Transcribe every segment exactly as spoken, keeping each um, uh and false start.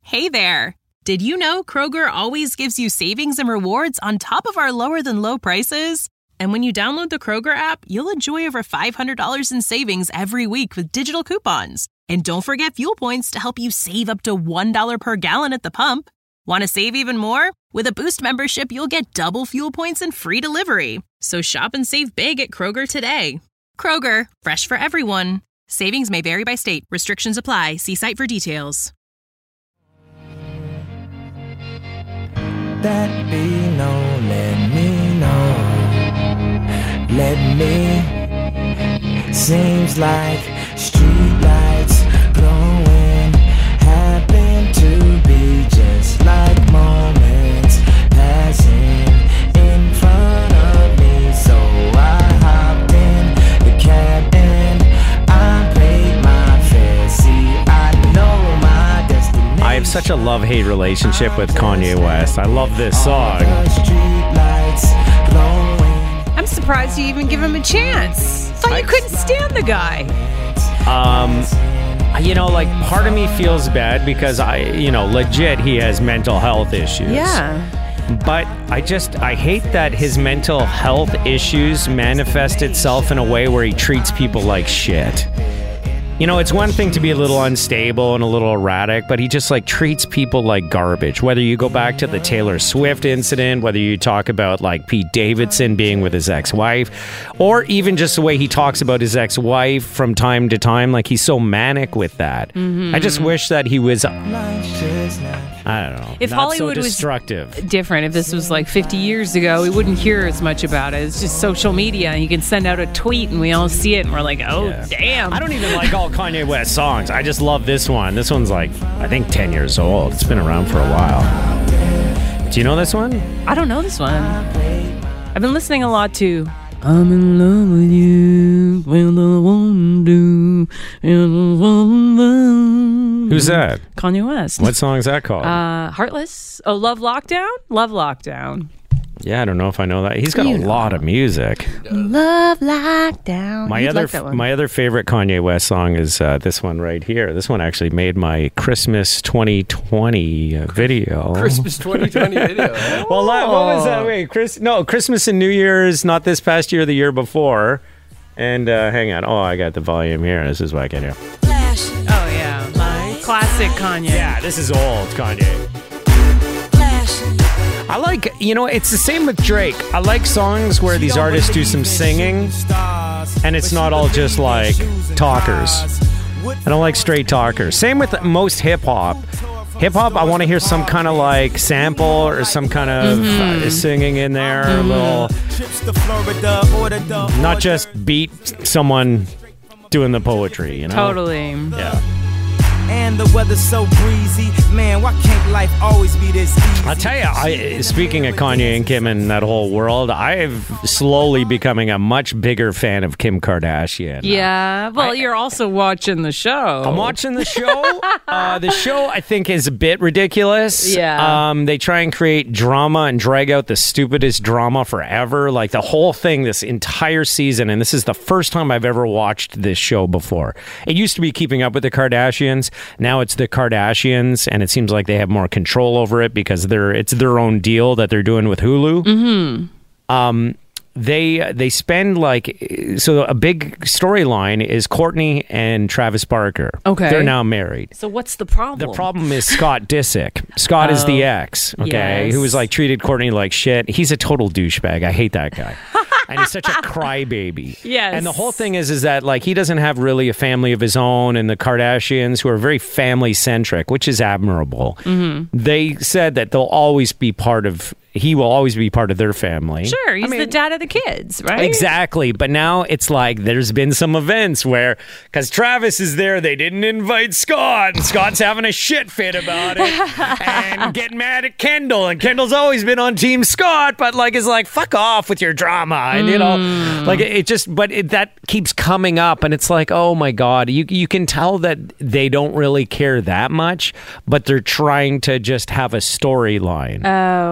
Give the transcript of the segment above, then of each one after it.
Hey there! Did you know Kroger always gives you savings and rewards on top of our lower-than-low prices? And when you download the Kroger app, you'll enjoy over five hundred dollars in savings every week with digital coupons. And don't forget fuel points to help you save up to one dollar per gallon at the pump. Want to save even more? With a Boost membership, you'll get double fuel points and free delivery. So shop and save big at Kroger today. Kroger, fresh for everyone. Savings may vary by state. Restrictions apply. See site for details. That be known, let me know, let me. Seems like street lights glowing happen to be just like moments passing in front of me. So I hopped in the cab and I paid my fare. See, I know my destination. I have such a love-hate relationship with Kanye West. I love this song. I'm surprised you even give him a chance. Thought you couldn't stand the guy. Um, you know, like, part of me feels bad because I, you know, legit, he has mental health issues. Yeah. But I just, I hate that his mental health issues manifest itself in a way where he treats people like shit. You know, it's one thing to be a little unstable and a little erratic, but he just, like, treats people like garbage. Whether you go back to the Taylor Swift incident, whether you talk about, like, Pete Davidson being with his ex-wife, or even just the way he talks about his ex-wife from time to time, like, he's so manic with that. Mm-hmm. I just wish that he was, I don't know, if not Hollywood so destructive. was different, if this was like fifty years ago, we wouldn't hear as much about it. It's just social media. You can send out a tweet and we all see it and we're like, oh, Yeah. damn. I don't even like all Kanye West songs. I just love this one. This one's like, I think ten years old. It's been around for a while. Do you know this one? I don't know this one. I've been listening a lot to I'm in love with you, when the one do, and the one Who's that? Kanye West. What song is that called? Uh, Heartless. Oh, Love Lockdown? Love Lockdown. Yeah, I don't know if I know that. He's got You a know. lot of music. Love Lockdown. My You'd other like that one. my other favorite Kanye West song is uh, this one right here. This one actually made my Christmas twenty twenty uh, video. Christmas twenty twenty video. Well, la- what was that? Wait, Chris? No, Christmas and New Year's, not this past year, the year before. And uh, hang on. Oh, I got the volume here. This is what I can hear. Oh, yeah. My classic Kanye. Yeah, this is old Kanye. I like, you know, it's the same with Drake. I like songs where these artists do some singing and it's not all just like talkers. I don't like straight talkers. Same with most hip hop. Hip hop, I want to hear some kind of like sample or some kind of mm-hmm. uh, singing in there, mm-hmm. a little, not just beat someone doing the poetry, you know? Totally. Yeah. And the weather's so breezy, man, why can't life always be this easy? I'll tell you, I, speaking of Kanye and Kim and that whole world, I've slowly becoming a much bigger fan of Kim Kardashian. Yeah, well, I, you're also watching the show. I'm watching the show. uh, the show, I think, is a bit ridiculous. Yeah. Um, they try and create drama and drag out the stupidest drama forever. Like the whole thing, this entire season, and this is the first time I've ever watched this show before. It used to be Keeping Up with the Kardashians. Now it's the Kardashians, and it seems like they have more control over it because they're it's their own deal that they're doing with Hulu. Mm-hmm. Um, they they spend like so a big storyline is Kourtney and Travis Barker. Okay, they're now married. So what's the problem? The problem is Scott Disick. Scott oh, is the ex. Okay, yes. who was like treated Kourtney like shit. He's a total douchebag. I hate that guy. And he's such a crybaby. Yes. And the whole thing is, is that like he doesn't have really a family of his own, and the Kardashians, who are very family centric, which is admirable. Mm-hmm. They said that they'll always be part of. He will always be part of their family. Sure, he's I mean, the dad of the kids, right? Exactly. But now it's like there's been some events where, because Travis is there, they didn't invite Scott, and Scott's having a shit fit about it and getting mad at Kendall. And Kendall's always been on Team Scott, but like is like, fuck off with your drama. And, you know, mm. like it, it just, but it, that keeps coming up. And it's like, oh my God, you, you can tell that they don't really care that much, but they're trying to just have a storyline. Oh, yeah.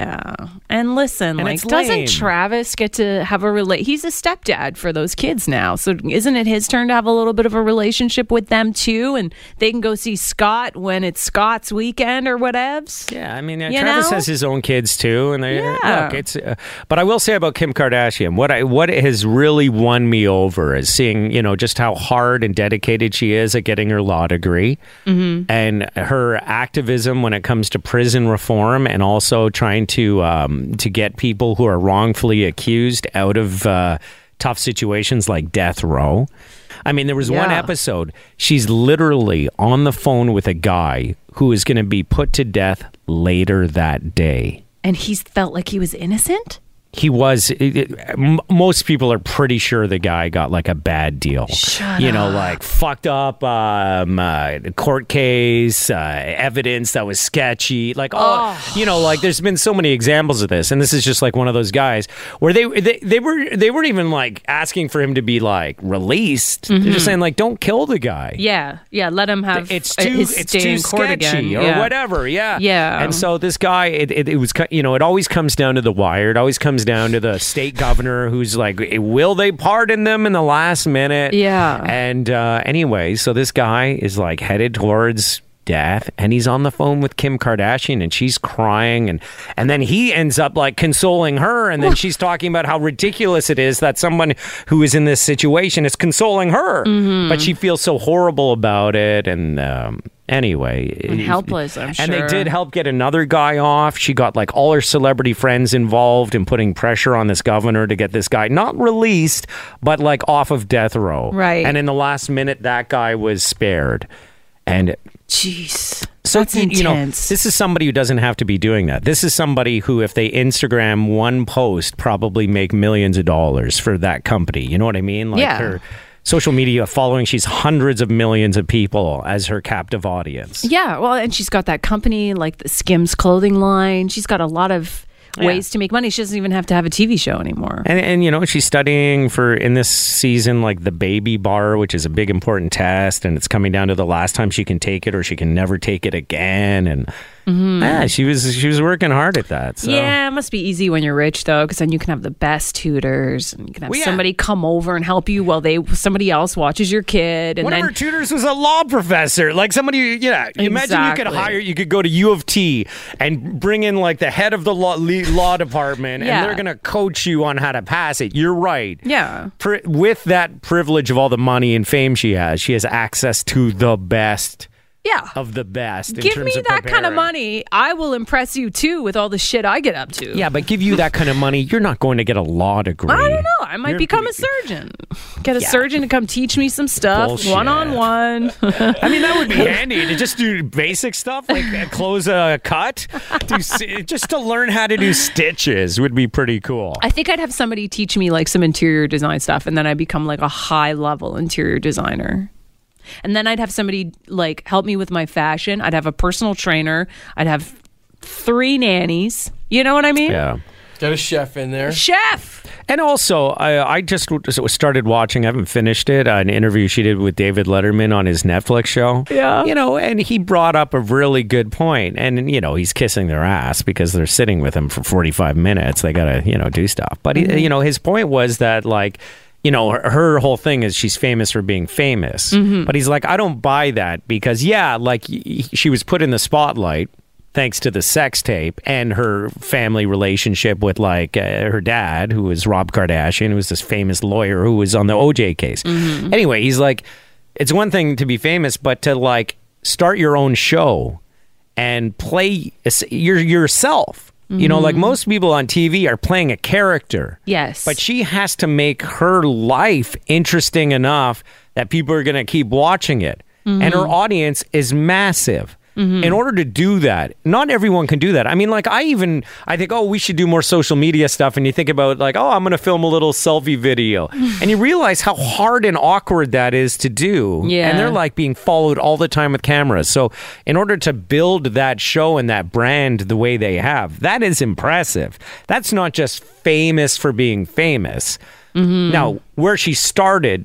Yeah. And listen, And like, it's doesn't lame. Travis get to have a relate? He's a stepdad for those kids now. So isn't it his turn to have a little bit of a relationship with them too? And they can go see Scott when it's Scott's weekend or whatevs? Yeah, I mean, uh, You Travis know? has his own kids too, and they Yeah. look. It's, uh, but I will say about Kim Kardashian, what I what has really won me over is seeing, you know, just how hard and dedicated she is at getting her law degree, mm-hmm. and her activism when it comes to prison reform, and also trying to um, to get people who are wrongfully accused out of uh, tough situations like death row. I mean, there was one Yeah. episode, she's literally on the phone with a guy who is going to be put to death later that day. And he's felt like he was innocent? He was, it, it, m- most people are pretty sure the guy got like a bad deal. Shut you know, up. like fucked up um, uh, court case, uh, evidence that was sketchy. Like, oh, you know, like there's been so many examples of this. And this is just like one of those guys where they they, they were they weren't even like asking for him to be like released. Mm-hmm. They're just saying like, don't kill the guy. Yeah. Yeah. Let him have It's uh, too, his it's stay too in court sketchy again. or Yeah. whatever. Yeah. Yeah. And so this guy, it, it, it was, cu- you know, it always comes down to the wire. It always comes down to the state governor who's like, will they pardon them in the last minute? Yeah. And uh, anyway, so this guy is like headed towards death, and he's on the phone with Kim Kardashian, and she's crying, and and then he ends up like consoling her, and then she's talking about how ridiculous it is that someone who is in this situation is consoling her, Mm-hmm. but she feels so horrible about it, and um, anyway, And helpless, I'm and they sure. did help get another guy off. She got like all her celebrity friends involved in putting pressure on this governor to get this guy not released, but like off of death row. Right. And in the last minute, that guy was spared. And Jeez. so, That's you, you know, intense. this is somebody who doesn't have to be doing that. This is somebody who, if they Instagram one post, probably make millions of dollars for that company. You know what I mean? Like Yeah. her social media following, she's hundreds of millions of people as her captive audience. Yeah, well, and she's got that company like the Skims clothing line. She's got a lot of Yeah. ways to make money. She doesn't even have to have a T V show anymore. And, and, you know, she's studying for, in this season, like the baby bar, which is a big important test. And it's coming down to the last time she can take it or she can never take it again. And yeah, she was she was working hard at that. So. Yeah, it must be easy when you're rich though, because then you can have the best tutors and you can have Well, yeah. somebody come over and help you while they somebody else watches your kid. And One then of her tutors was a law professor. Like somebody, yeah. Imagine you could Exactly. hire, you could go to U of T and bring in like the head of the law, le- law department, Yeah. and they're going to coach you on how to pass it. You're right. yeah, Pri- with that privilege of all the money and fame she has, she has access to the best yeah. of the best. in Give terms me of that kind of preparing. money. I will impress you too with all the shit I get up to. Yeah, but give you that kind of money, you're not going to get a law degree. I don't know. I might You're become a pretty- surgeon. Get a Yeah. surgeon to come teach me some stuff Bullshit. one on one. I mean, that would be handy to just do basic stuff like uh, close a cut. Do, s- just to learn how to do stitches would be pretty cool. I think I'd have somebody teach me like some interior design stuff, and then I become like a high level interior designer. And then I'd have somebody like help me with my fashion. I'd have a personal trainer. I'd have three nannies. You know what I mean? Yeah. Got a chef in there. Chef. And also, I, I just w- started watching, I haven't finished it, uh, an interview she did with David Letterman on his Netflix show. Yeah. You know, and he brought up a really good point. And, you know, he's kissing their ass because they're sitting with him for forty-five minutes. They got to, you know, do stuff. But, he, you know, his point was that, like, you know, her, her whole thing is she's famous for being famous. But he's like, I don't buy that because, yeah, like, y- she was put in the spotlight thanks to the sex tape and her family relationship with like uh, her dad, who was Rob Kardashian, who was this famous lawyer who was on the O J case. Anyway, he's like, it's one thing to be famous, but to like start your own show and play your yourself. You know, like most people on T V are playing a character. Yes. But she has to make her life interesting enough that people are going to keep watching it. And her audience is massive. In order to do that, not everyone can do that. I mean, like, I even, I think, oh, we should do more social media stuff. And you think about, like, oh, I'm going to film a little selfie video. And you realize how hard and awkward that is to do. Yeah. And they're, like, being followed all the time with cameras. So in order to build that show and that brand the way they have, that is impressive. That's not just famous for being famous. Now, where she started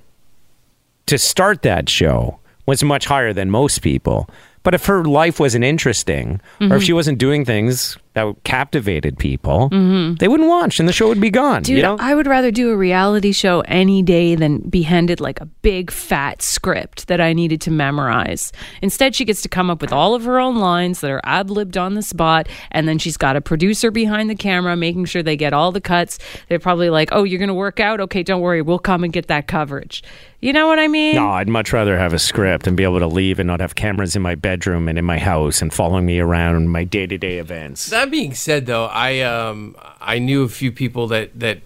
to start that show was much higher than most people. But if her life wasn't interesting, or if she wasn't doing things that captivated people, mm-hmm. they wouldn't watch and the show would be gone. Dude, you know? I would rather do a reality show any day than be handed like a big fat script that I needed to memorize. Instead, she gets to come up with all of her own lines that are ad-libbed on the spot, and then she's got a producer behind the camera making sure they get all the cuts. They're probably like, oh, you're going to work out? Okay, don't worry. We'll come and get that coverage. You know what I mean? No, I'd much rather have a script and be able to leave and not have cameras in my bedroom and in my house and following me around my day-to-day events. That being said, though, I um I knew a few people that that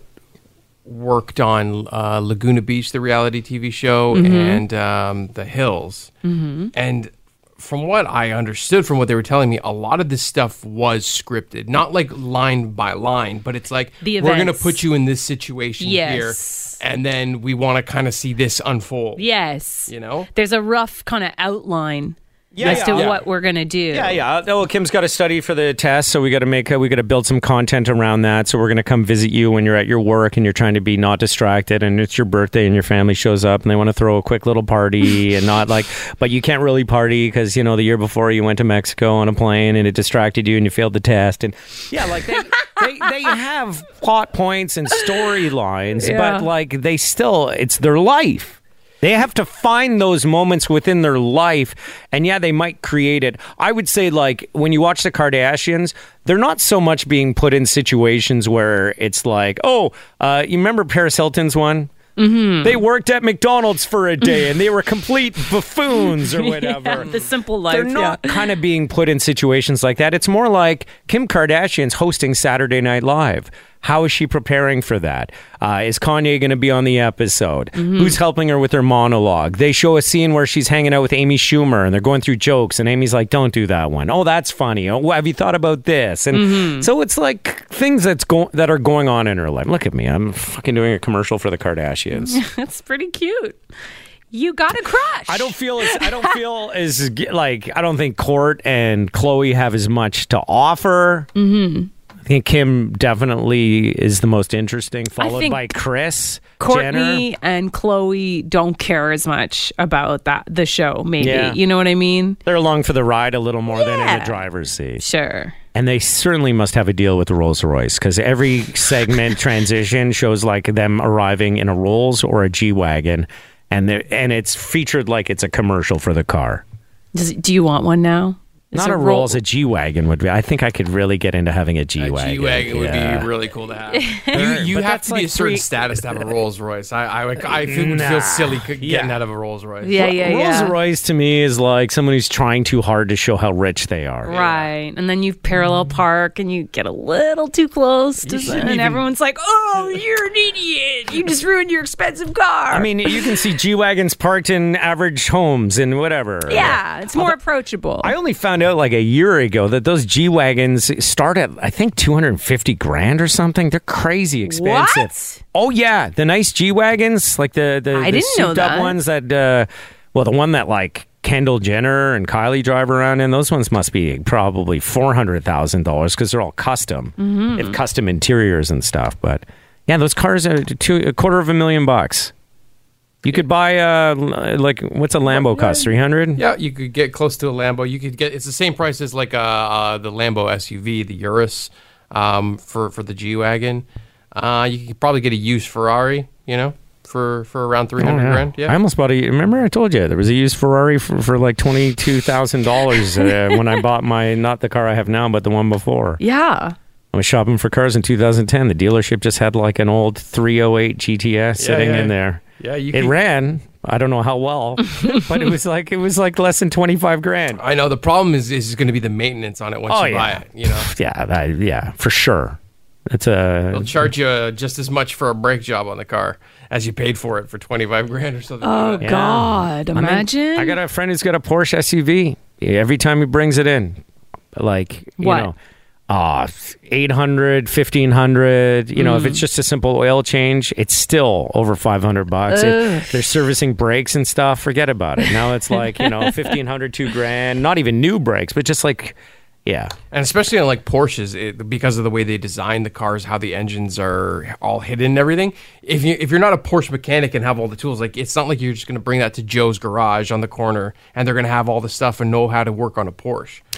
worked on uh, Laguna Beach, the reality T V show, mm-hmm. and um, The Hills, mm-hmm. and from what I understood from what they were telling me, a lot of this stuff was scripted, not like line by line, but it's like we're going to put you in this situation yes. here, and then we want to kind of see this unfold. Yes, you know, there's a rough kind of outline. Yeah, as yeah. to yeah. what we're gonna do. Yeah, yeah. Oh, Kim's got to study for the test, so we got to make a, we got to build some content around that. So we're gonna come visit you when you're at your work and you're trying to be not distracted, and it's your birthday and your family shows up and they want to throw a quick little party and not like, but you can't really party because you know the year before you went to Mexico on a plane and it distracted you and you failed the test, and yeah, like they they, they have plot points and storylines, yeah. but like they still, it's their life. They have to find those moments within their life, and yeah, they might create it. I would say, like, when you watch the Kardashians, they're not so much being put in situations where it's like, oh, uh, you remember Paris Hilton's one? Mm-hmm. They worked at McDonald's for a day, and they were complete buffoons or whatever. Yeah, the simple life. They're not yeah. kind of being put in situations like that. It's more like Kim Kardashian's hosting Saturday Night Live. How is she preparing for that? Uh, is Kanye going to be on the episode? Mm-hmm. Who's helping her with her monologue? They show a scene where she's hanging out with Amy Schumer and they're going through jokes and Amy's like, don't do that one. Oh, that's funny. Oh, have you thought about this? And mm-hmm. so it's like things that's go- that are going on in her life. Look at me. I'm fucking doing a commercial for the Kardashians. That's pretty cute. You got a crush. I don't feel as I don't feel as like I don't think Court and Khloe have as much to offer. Mm-hmm. I think Kim definitely is the most interesting, followed by Kris Courtney Jenner. And Khloe don't care as much about that the show, maybe. Yeah. You know what I mean? They're along for the ride a little more yeah. than in the driver's seat. Sure. And they certainly must have a deal with Rolls-Royce because every segment transition shows like them arriving in a Rolls or a G-Wagon, and and it's featured like it's a commercial for the car. Does, do you want one now? Is Not a roll- Rolls, a G-Wagon would be. I think I could really get into having a G-Wagon. A G-Wagon yeah. would be really cool to have. you you But have to be like a certain three... status to have a Rolls Royce. I I, would, I feel, would nah. feel silly getting yeah. out of a Rolls Royce. Yeah, yeah, yeah. Rolls Royce to me is like someone who's trying too hard to show how rich they are. Right. And then you parallel park and you get a little too close to them, and even... everyone's like, oh, you're an idiot. You just ruined your expensive car. I mean, you can see G-Wagons parked in average homes and whatever. Yeah, it's more Although, approachable. I only found out like a year ago that those G-Wagons start at, I think, two hundred fifty grand or something. They're crazy expensive. What? Oh, yeah. The nice G-Wagons, like the, the, I the didn't know that. souped-up ones that, uh, well, the one that like Kendall Jenner and Kylie drive around in, those ones must be probably four hundred thousand dollars because they're all custom. Mm-hmm. They have custom interiors and stuff. But yeah, those cars are two, a quarter of a million bucks. You could buy, uh, like, what's a Lambo cost? three hundred? Yeah, you could get close to a Lambo. You could get, it's the same price as like uh, uh, the Lambo S U V, the Urus, um, for, for the G-Wagon. Uh, you could probably get a used Ferrari, you know, for, for around three hundred oh, yeah. grand. Yeah. I almost bought a, remember I told you, there was a used Ferrari for, for like twenty-two thousand dollars uh, when I bought my, not the car I have now, but the one before. Yeah. I was shopping for cars in two thousand ten. The dealership just had like an old three oh eight G T S yeah, sitting yeah. in there. Yeah, you it could... ran. I don't know how well, but it was like it was like less than twenty-five grand. I know the problem is is going to be the maintenance on it once oh, you yeah. buy it. You know, yeah, that, yeah, for sure. It's a. They'll charge you uh, just as much for a brake job on the car as you paid for it for twenty-five grand or something. Oh like that. God! Yeah. Imagine. I, mean, I got a friend who's got a Porsche S U V. Every time he brings it in, like you what? know. Uh, eight hundred, fifteen hundred, you know, mm. if it's just a simple oil change, it's still over five hundred bucks. If they're servicing brakes and stuff, forget about it. Now it's like, you know, fifteen hundred, two grand, not even new brakes, but just like, yeah. And especially on like Porsches, it, because of the way they design the cars, how the engines are all hidden and everything. If you if you're not a Porsche mechanic and have all the tools, like it's not like you're just going to bring that to Joe's garage on the corner and they're going to have all the stuff and know how to work on a Porsche.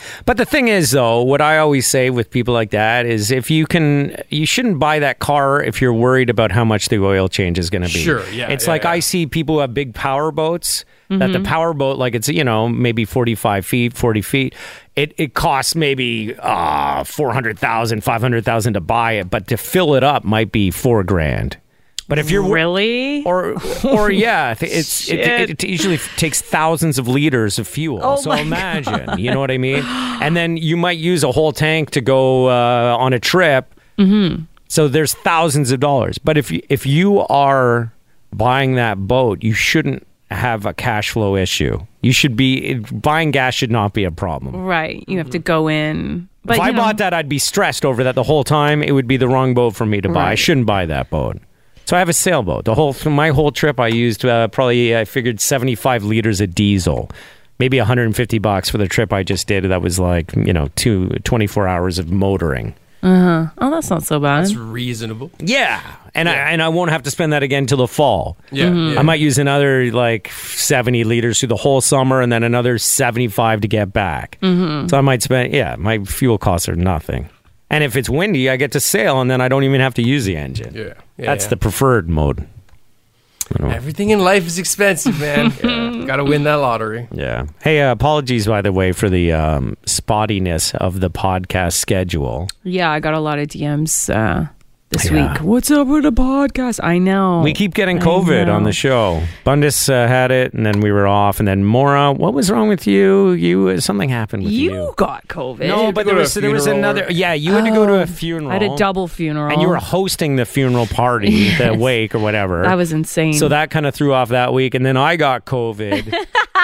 But the thing is, though, what I always say with people like that is if you can, you shouldn't buy that car if you're worried about how much the oil change is going to be. Sure, yeah. It's yeah, like yeah. I see people who have big power boats, mm-hmm. that the power boat, like it's, you know, maybe forty-five feet, forty feet. It, it costs maybe uh, four hundred thousand dollars, five hundred thousand dollars to buy it, but to fill it up might be four grand. But if you're really, or or yeah, it's it, it, it usually takes thousands of liters of fuel. Oh so my imagine, God. you know what I mean? And then you might use a whole tank to go uh, on a trip. Mm-hmm. So there's thousands of dollars. But if you, if you are buying that boat, you shouldn't have a cash flow issue. You should be buying gas should not be a problem. right? You have to go in. But if I you know, bought that, I'd be stressed over that the whole time. It would be the wrong boat for me to buy. I Right. shouldn't buy that boat. So I have a sailboat. The whole my whole trip, I used uh, probably I figured seventy-five liters of diesel, maybe one hundred fifty bucks for the trip I just did. That was like you know two twenty-four hours of motoring. uh-huh. Oh, that's not so bad. That's reasonable. Yeah, and I and I won't have to spend that again till the fall. Yeah, yeah. I might use another like seventy liters through the whole summer, and then another seventy-five to get back. Mm-hmm. So I might spend yeah, my fuel costs are nothing. And if it's windy, I get to sail, and then I don't even have to use the engine. Yeah, yeah That's yeah. the preferred mode. Everything in life is expensive, man. yeah. Got to win that lottery. Yeah. Hey, uh, apologies, by the way, for the um, spottiness of the podcast schedule. Yeah, I got a lot of D Ms uh, this Yeah. week. What's up with the podcast? I know. We keep getting I COVID know. on the show. Bundus uh, had it, and then we were off. And then Maura, what was wrong with you? You something happened with you. You got COVID. No, but go there to a was there was funeral another. or- Yeah, you had to go to Oh, a funeral. I had a double funeral. and you were hosting the funeral party, Yes. the wake or whatever. That was insane. So that kind of threw off that week, and then I got COVID.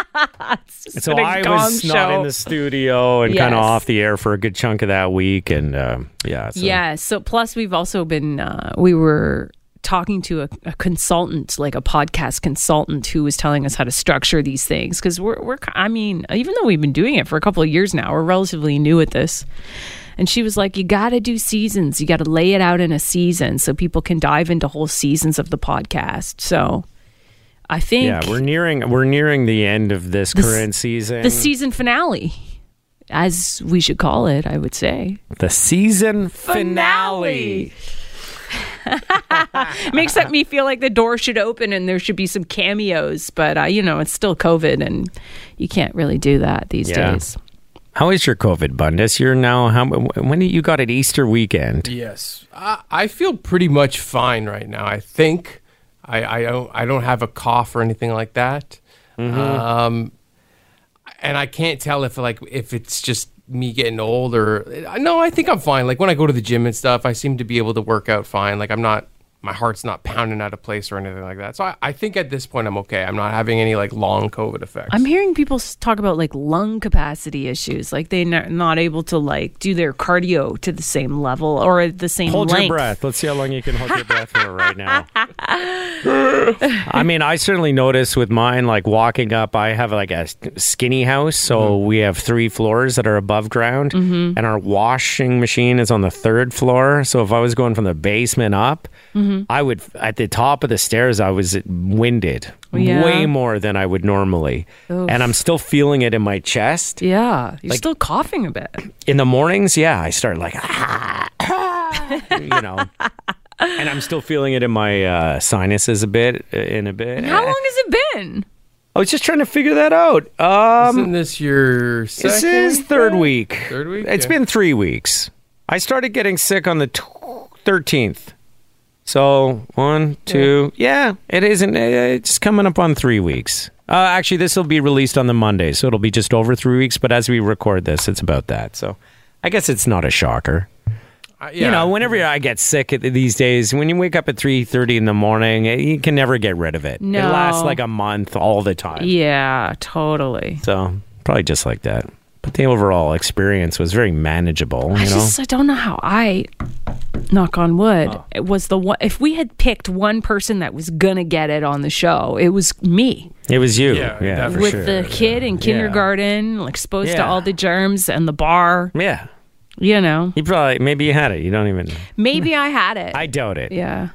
So been a I gong was not show. in the studio and kind of Yes. off the air for a good chunk of that week, and uh, yeah, so. Yeah. So plus we've also been uh, we were talking to a, a consultant, like a podcast consultant, who was telling us how to structure these things because we're we're I mean even though we've been doing it for a couple of years now, we're relatively new at this. And she was like, you got to do seasons. You got to lay it out in a season so people can dive into whole seasons of the podcast. So I think Yeah, we're nearing we're nearing the end of this The s- current season. the season finale, as we should call it, I would say. The season finale. Makes up me feel like the door should open and there should be some cameos, but uh, you know, it's still COVID and you can't really do that these Yeah. days. How is your COVID, Bundus? You're now how when did you got it Easter weekend? Yes, I, I feel pretty much fine right now. I think I, I don't I don't have a cough or anything like that, um, and I can't tell if like if it's just me getting old or no. I think I'm fine. Like when I go to the gym and stuff, I seem to be able to work out fine. Like I'm not. My heart's not pounding out of place or anything like that. So I, I think at this point I'm okay. I'm not having any like long COVID effects. I'm hearing people s- talk about like lung capacity issues, like they're not, not able to like do their cardio to the same level or at the same Hold length. your breath. Let's see how long you can hold your breath for right now. I mean, I certainly notice with mine, like walking up, I have like a skinny house. So Mm-hmm. we have three floors that are above ground, and our washing machine is on the third floor. So if I was going from the basement up, Mm-hmm. I would, at the top of the stairs, I was winded Yeah. way more than I would normally. Oof. And I'm still feeling it in my chest. Yeah, you're Like- still coughing a bit. In the mornings, yeah, I start like, you know, and I'm still feeling it in my uh, sinuses a bit, uh, in a bit. How long has it been? I was just trying to figure that out. Um, Isn't this your second this is week third back? week. Third week? It's Yeah. been three weeks. I started getting sick on the thirteenth. So one, two, yeah, it isn't. uh, It's coming up on three weeks. Uh, actually, this will be released on the Monday, so it'll be just over three weeks. But as we record this, it's about that. So I guess it's not a shocker. Uh, You yeah. know, whenever I get sick at these days, when you wake up at three thirty in the morning, eh, you can never get rid of it. It No. lasts like a month all the time. Yeah, totally. So probably just like that. But the overall experience was very manageable. I You know, just I don't know how I knock on wood. Oh. It was the one if we had picked one person that was gonna get it on the show, it was me. it was you. Yeah, Yeah, definitely. for With sure. the kid in kindergarten, like exposed to Yeah. all the germs and the bar. Yeah, You know. you probably maybe you had it. You don't even. Maybe I had it. I doubt it. yeah.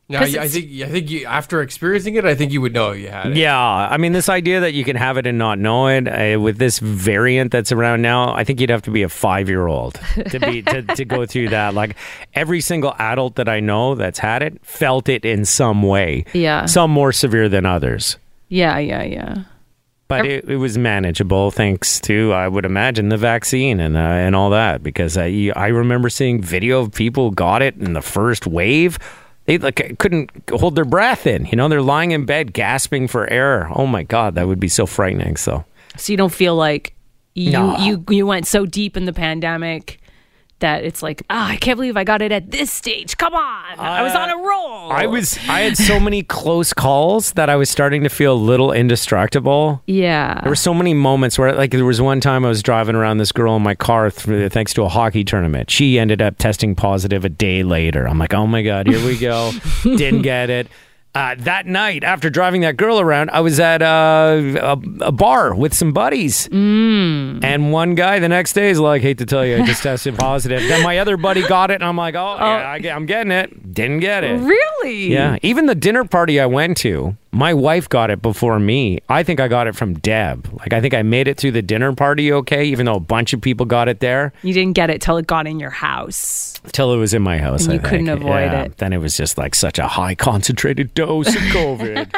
Now, 'Cause I it's- think I think you, after experiencing it, I think you would know you had it. Yeah, I mean, this idea that you can have it and not know it uh, with this variant that's around now, I think you'd have to be a five-year-old to be to, to go through that. Like every single adult that I know that's had it felt it in some way. Yeah. Some more severe than others. Yeah, yeah, yeah. But it, it was manageable thanks to, I would imagine, the vaccine and uh, and all that. Because I, I remember seeing video of people who got it in the first wave. They like couldn't hold their breath in. You know, they're lying in bed gasping for air. Oh my God, that would be so frightening. So, So you don't feel like you No. you you went so deep in the pandemic that it's like, ah, I can't believe I got it at this stage. Come on, I was on a roll. I was I had so many close calls that I was starting to feel a little indestructible. Yeah. There were so many moments where, like, there was one time I was driving around this girl in my car th- thanks to a hockey tournament. She ended up testing positive a day later. I'm like, oh my God, here we go. Didn't get it. Uh, that night, after driving that girl around, I was at uh, a, a bar with some buddies. Mm. And one guy the next day is like, hate to tell you, I just tested positive. Then my other buddy got it, and I'm like, oh, yeah, I, get- I'm getting it. Didn't get it. Really? Yeah. Even the dinner party I went to, my wife got it before me. I think I got it from Deb. Like, I think I made it through the dinner party okay, even though a bunch of people got it there. You didn't get it till it got in your house. Till it was in my house. And I you couldn't think. avoid Yeah. it. Then it was just like such a high concentrated dose of COVID.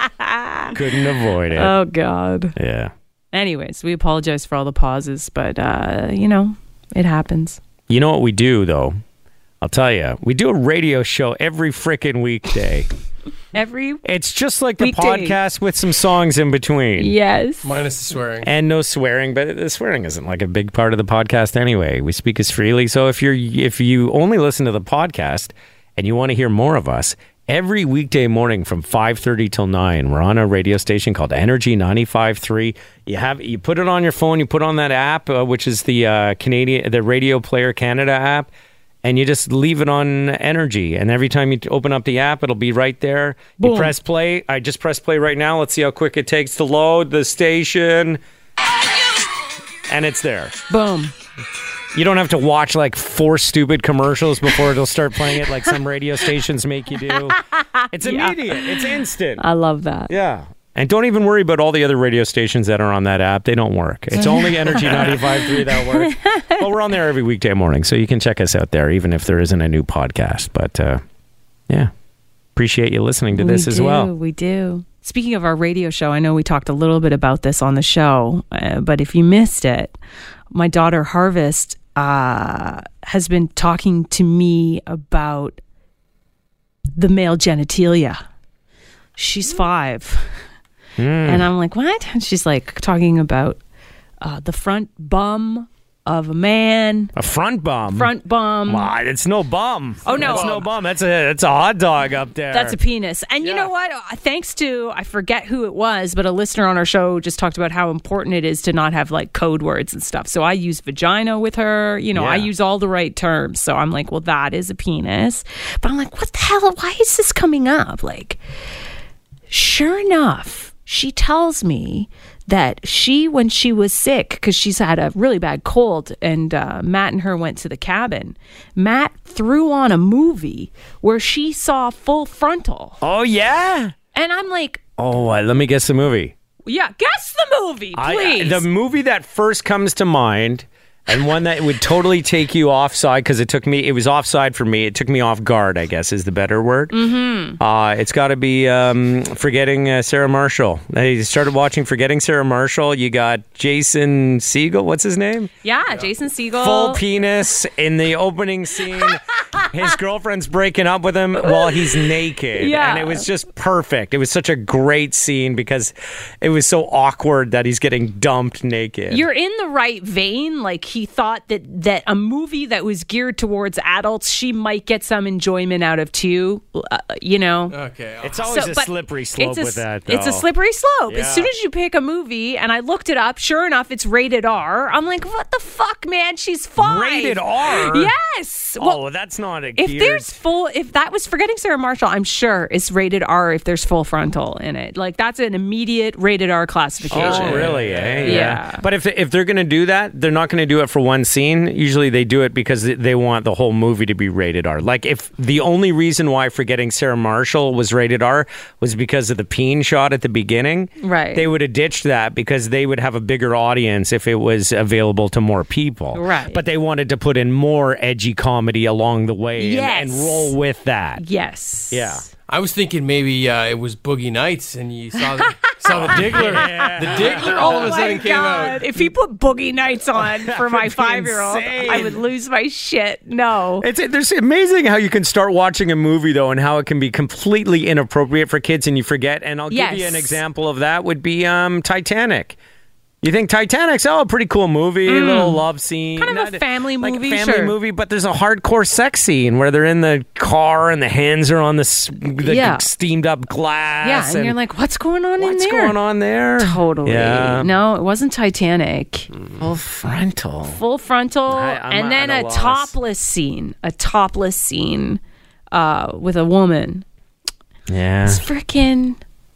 Couldn't avoid it. Oh God. Yeah. Anyways, we apologize for all the pauses, but uh, you know, it happens. You know what we do, though? I'll tell you. We do a radio show every frickin' weekday. Every It's just like the Weekday. podcast with some songs in between. yes. Minus the swearing. And no swearing, but the swearing isn't like a big part of the podcast anyway. We speak as freely. So if you're if you only listen to the podcast and you want to hear more of us, every weekday morning from five thirty till nine, we're on a radio station called Energy ninety-five point three. You have you put it on your phone, you put on that app, uh, which is the uh, Canadian the Radio Player Canada app. And you just leave it on Energy. And every time you open up the app, it'll be right there. You Boom. press play. I just press play right now. Let's see how quick it takes to load the station. And it's there. Boom. You don't have to watch like four stupid commercials before it'll start playing it like some radio stations make you do. It's immediate. It's instant. I love that. Yeah. And don't even worry about all the other radio stations that are on that app. They don't work. It's only Energy ninety-five point three that works. But we're on there every weekday morning, so you can check us out there, even if there isn't a new podcast. But, uh, yeah, appreciate you listening to this we as do, well. We do. Speaking of our radio show, I know we talked a little bit about this on the show, uh, but if you missed it, my daughter Harvest uh, has been talking to me about the male genitalia. She's five. Hmm. And I'm like, what? And she's like talking about uh, the front bum of a man. A front bum? Front bum. Wow, it's no bum. Oh, no. That's no bum. That's a, that's a hot dog up there. That's a penis. And you Yeah. know what? Uh, Thanks to, I forget who it was, but a listener on our show just talked about how important it is to not have like code words and stuff. So I use vagina with her. You know, I Yeah. use all the right terms. So I'm like, well, that is a penis. But I'm like, what the hell? Why is this coming up? Like, sure enough, she tells me that she, when she was sick, because she's had a really bad cold, and uh, Matt and her went to the cabin, Matt threw on a movie where she saw full frontal. Oh, yeah? And I'm like, Oh, uh, let me guess the movie. yeah, guess the movie, I- please. the movie that first comes to mind, and one that would totally take you offside, because it took me, it was offside for me. It took me off guard, I guess is the better word. Mm-hmm. Uh, it's got to be um, Forgetting uh, Sarah Marshall. I started watching Forgetting Sarah Marshall. You got Jason Segel. What's his name? yeah, Jason Segel. Full penis in the opening scene. His girlfriend's breaking up with him while he's naked. Yeah. And it was just perfect. It was such a great scene because it was so awkward that he's getting dumped naked. You're in the right vein. Like, he thought that, that a movie that was geared towards adults, she might get some enjoyment out of too, uh, you know? Okay. it's always So- a but slippery slope it's a, with that, though. It's a slippery slope. Yeah. As soon as you pick a movie, and I looked it up, sure enough, it's rated R. I'm like, what the fuck, man? She's five. Rated R? Yes. Well, Oh, that's not on. It If geared- there's full, if that was Forgetting Sarah Marshall, I'm sure it's rated R if there's full frontal in it. Like that's an immediate rated R classification. Oh, really? Eh? Yeah. But if if they're going to do that, they're not going to do it for one scene. Usually they do it because they want the whole movie to be rated R. Like if the only reason why Forgetting Sarah Marshall was rated R was because of the peen shot at the beginning, Right. they would have ditched that because they would have a bigger audience if it was available to more people. Right. But they wanted to put in more edgy comedy along the way and- Yes. and, roll with that. Yes. Yeah. I was thinking maybe uh, it was Boogie Nights, and you saw the, saw the Diggler. The Diggler all of a Oh sudden my came God. out. If he put Boogie Nights on for my be five-year-old, insane. I would lose my shit. No. It's it's amazing how you can start watching a movie though, and how it can be completely inappropriate for kids, and you forget. And I'll give you Yes. an example of that. Would be um, Titanic. You think Titanic's oh a pretty cool movie, a little love scene, Kind of a family like movie, a family sure. movie, but there's a hardcore sex scene where they're in the car and the hands are on the, s- the Yeah. steamed up glass. Yeah, and, you're like, what's going on in what's there? going on there? Totally. Yeah. No, it wasn't Titanic. Full frontal. Full frontal, I- I'm and then at a a loss. topless scene. A topless scene uh, with a woman. Yeah. It's freaking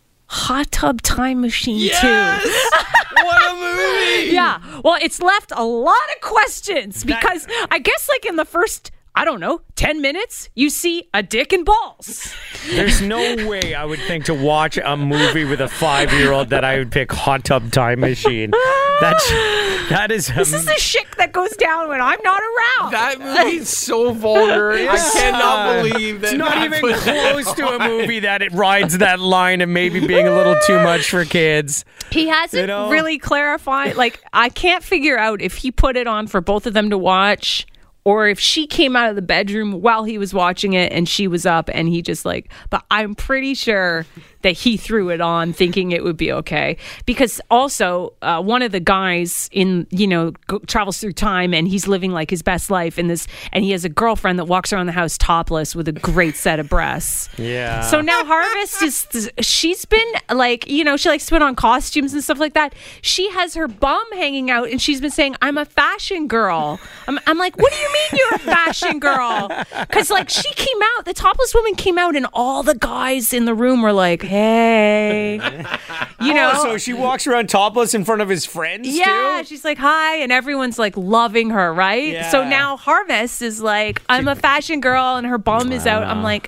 Hot Tub Time Machine two. What a movie! Yeah. Well, it's left a lot of questions because I guess like in the first, I don't know, ten minutes, you see a dick and balls. There's no way I would think to watch a movie with a five-year-old that I would pick Hot Tub Time Machine. That's that is. This is the shit that goes down when I'm not around. That movie's so vulgar. I cannot believe that. It's not that even was- close to a movie that it rides that line of maybe being a little too much for kids. He hasn't You know? really clarified. Like, I can't figure out if he put it on for both of them to watch or if she came out of the bedroom while he was watching it and she was up and he just like, but I'm pretty sure that he threw it on thinking it would be okay. Because also, uh, one of the guys in, you know, go, travels through time and he's living like his best life in this, and he has a girlfriend that walks around the house topless with a great set of breasts. Yeah. So now Harvest is, she's been like, you know, she likes to put on costumes and stuff like that. She has her bum hanging out and she's been saying, I'm a fashion girl. I'm, I'm like, what do you mean you're a fashion girl? Because like she came out, the topless woman came out and all the guys in the room were like, hey, you know. Oh, so she walks around topless in front of his friends Yeah, too? she's like, hi, and everyone's like loving her, right? Yeah. So now Harvest is like, I'm a fashion girl and her bum is out. I'm like,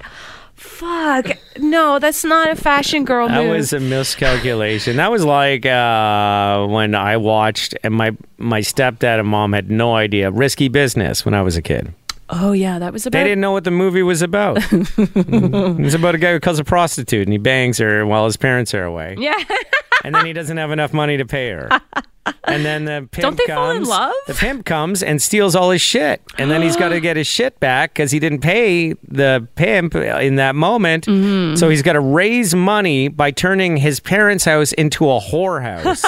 fuck, no, that's not a fashion girl That move. was a miscalculation. That was like uh, when I watched, and my my stepdad and mom had no idea. Risky Business when I was a kid. Oh, yeah, that was about They didn't know what the movie was about. It was about a guy who calls a prostitute and he bangs her while his parents are away. Yeah. And then he doesn't have enough money to pay her. And then the pimp Don't they comes. fall in love? The pimp comes and steals all his shit. And then he's got to get his shit back because he didn't pay the pimp in that moment. Mm-hmm. So he's got to raise money by turning his parents' house into a whorehouse.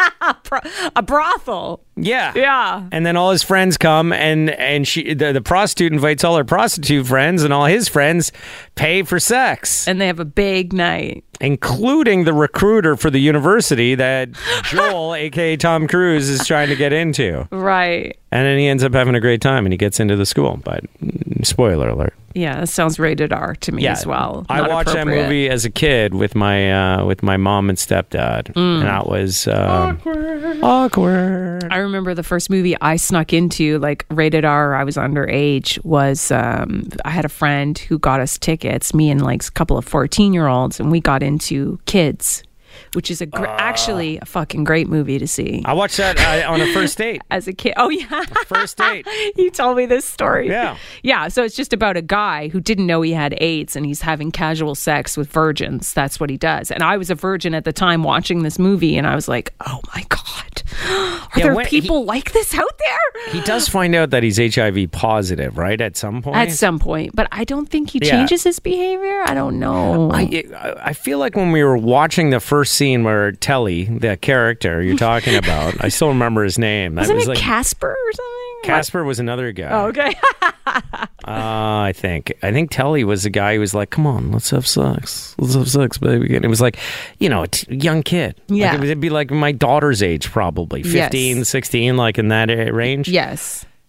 A brothel. Yeah. Yeah. And then all his friends come, and and she the, the prostitute invites all her prostitute friends, and all his friends pay for sex, And they have a big night. including the recruiter for the university that Joel, aka Tom Cruise, is trying to get into. Right. And then he ends up having a great time, and he gets into the school. But mm, spoiler alert. Yeah, that sounds rated R to me as well. I Not watched that appropriate. movie as a kid with my uh, with my mom and stepdad, and that was uh, awkward. Awkward. I remember the first movie I snuck into, like rated R, I was underage, was um, I had a friend who got us tickets, me and like a couple of fourteen year olds, and we got into Kids, which is a gr- Uh. actually a fucking great movie to see I watched that uh, on a first date. as a kid. Oh, yeah. First date. You told me this story. Yeah. Yeah. So it's just about a guy who didn't know he had AIDS and he's having casual sex with virgins. That's what he does. And I was a virgin at the time watching this movie, and I was like, oh my God. Are Yeah, there when- people like this out there? He does find out that he's H I V positive, right? At some point. At some point, but I don't think he Yeah. changes his behavior. I don't know. I, I feel like when we were watching the first scene where Telly, the character you're talking about, I still remember his name. That Wasn't was it like Casper or something? Casper was another guy. Oh, okay. uh, I think. I think Telly was the guy who was like, "Come on, let's have sex. Let's have sex, baby." And it was like, you know, a t- young kid. Yeah. Like, it would be like my daughter's age, probably fifteen, Yes. sixteen, like in that uh, range. Yes.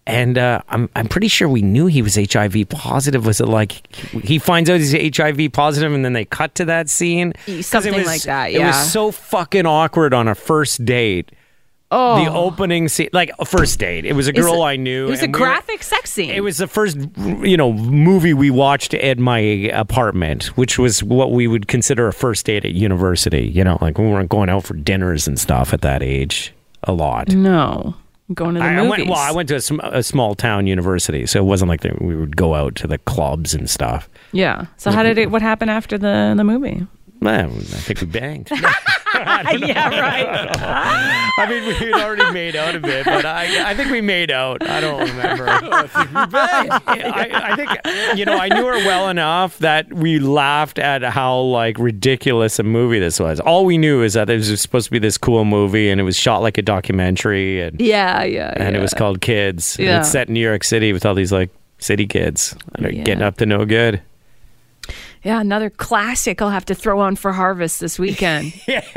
and uh, I'm I'm pretty sure we knew he was H I V positive. Was it like he finds out he's H I V positive, and then they cut to that scene? 'Cause Something it was, like that, It yeah. was so fucking awkward on a first date. Oh, The opening scene, like a first date. It was a girl I knew. It was a and we were- graphic sex scene. It was the first, you know, movie we watched at my apartment, which was what we would consider a first date at university. You know, like we weren't going out for dinners and stuff at that age a lot. no going to the I, I movies. went, well, I went to a, sm- a small town university, so it wasn't like that we would go out to the clubs and stuff. Yeah. So how did it? What happened after the the movie? Well, I think we banged. Yeah, right. I mean, we had already made out a bit, but I, I think we made out. I don't remember. I think we banged. I, I think, you know, I knew her well enough that we laughed at how, like, ridiculous a movie this was. All we knew is that it was supposed to be this cool movie, and it was shot like a documentary, and, Yeah, yeah. and yeah. it was called Kids. And Yeah. it's set in New York City with all these, like, city kids that are Yeah. getting up to no good. Yeah, another classic I'll have to throw on for Harvest this weekend.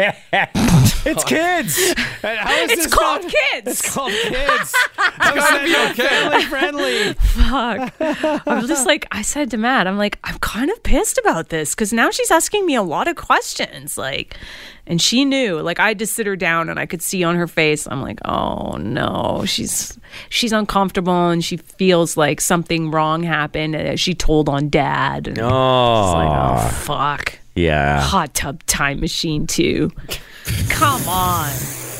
It's Kids. How is It's this called not- Kids. It's called Kids. It's gotta be okay. Family friendly. Fuck. I'm just like, I said to Matt, I'm like, I'm kind of pissed about this because now she's asking me a lot of questions. Like, and she knew, like, I had to sit her down and I could see on her face, I'm like, oh no, she's she's uncomfortable and she feels like something wrong happened. And she told on Dad. And Oh, it's like, oh, fuck. yeah. Hot Tub Time Machine two. Come on.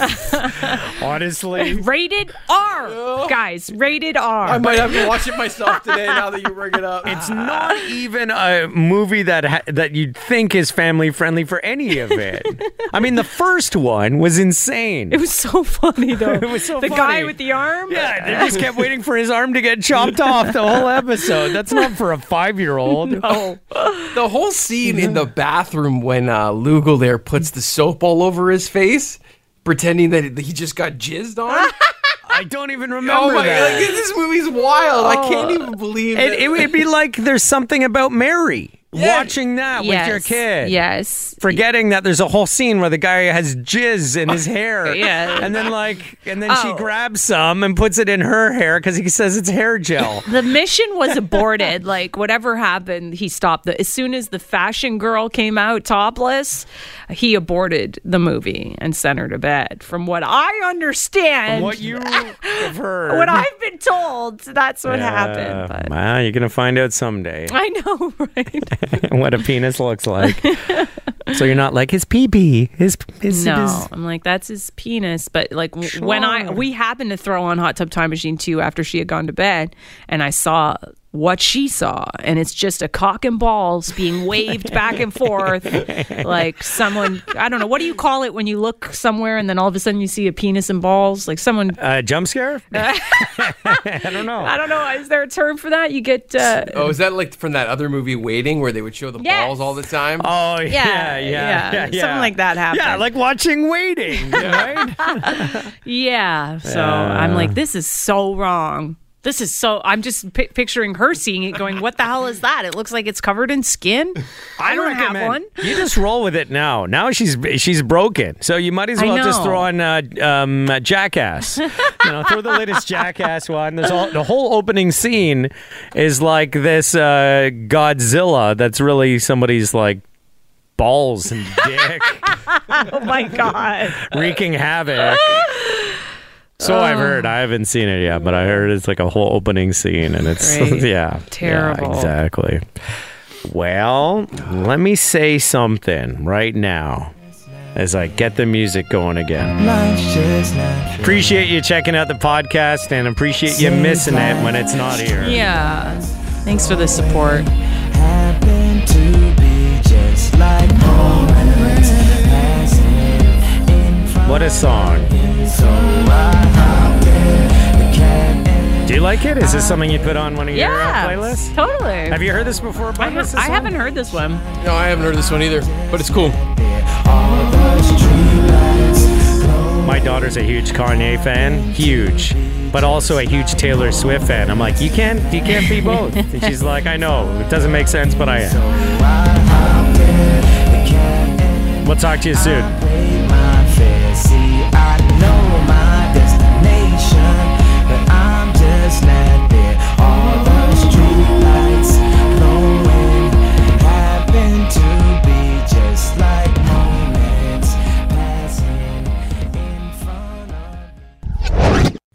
Honestly, Rated R. Guys, rated R. I might have to watch it myself today now that you bring it up. it's not even a movie that ha- that you'd think is family friendly for any of it. I mean, the first one was insane. It was so funny though. It was so the funny. guy with the arm. Yeah, they just kept waiting for his arm to get chopped off the whole episode. That's not for a five-year-old. Oh, The whole scene in the bathroom when uh, Lugal there puts the soap all over his face, pretending that he just got jizzed on. I don't even remember Oh my that. god, like, this movie's wild. I can't even believe It, that. it would be like there's something about Mary. Yeah. Watching that yes. with your kid. Yes. Forgetting that there's a whole scene where the guy has jizz in his hair. Yeah. And then like and then she Oh. grabs some and puts it in her hair because he says it's hair gel. The mission was aborted. Like whatever happened, he stopped. The, as soon as the fashion girl came out topless, he aborted the movie and sent her to bed. From what I understand, What you have heard. what I've been told, that's what Yeah. happened. But Well, you're gonna find out someday I know, right? what a penis looks like. So you're not like his pee-pee. His his No, his- I'm like that's his penis. But like w when I Sure. we happened to throw on Hot Tub Time Machine two after she had gone to bed, and I saw what she saw, and it's just a cock and balls being waved back and forth, like someone. I don't know, what do you call it when you look somewhere and then all of a sudden you see a penis and balls? Like someone. uh, jump scare? I don't know. I don't know. Is there a term for that? You get. Uh, Oh, is that like from that other movie, Waiting, where they would show the Yes. balls all the time? Oh yeah, Yeah, yeah, yeah, yeah. yeah. Something like that happened. Yeah, like watching Waiting, right? Yeah. So Yeah. I'm like, this is so wrong. This is so. I'm just pi picturing her seeing it, going, "What the hell is that? It looks like it's covered in skin." I don't have recommend- one. You just roll with it now. Now she's she's broken, so you might as I well just know. throw on uh, um, uh, Jackass. You know, throw the latest Jackass one. There's all, the whole opening scene is like this uh, Godzilla that's really somebody's like balls and dick Oh my god. wreaking havoc. So I've heard. I haven't seen it yet, but I heard it's like a whole opening scene, and it's Great. yeah, Terrible. yeah, exactly. Well, let me say something right now as I get the music going again. Appreciate you checking out the podcast, and appreciate you missing it when it's not here. Yeah. Thanks for the support. Happen to be just like moments passing in front What a song! so I hopped in the cab and Do you like it? Is this something you put on one of your uh, Yeah. playlists? Totally. Have you heard this before? I, Bud? ha- This I song? haven't heard this one. No, I haven't heard this one either, but it's cool. all the streetlights. My daughter's a huge Kanye fan, huge, but also a huge Taylor Swift fan. I'm like, you can't, you can't be both. And she's like, I know, it doesn't make sense, but I am. We'll talk to you soon. Paid my fare. See, I know my destination, but I'm just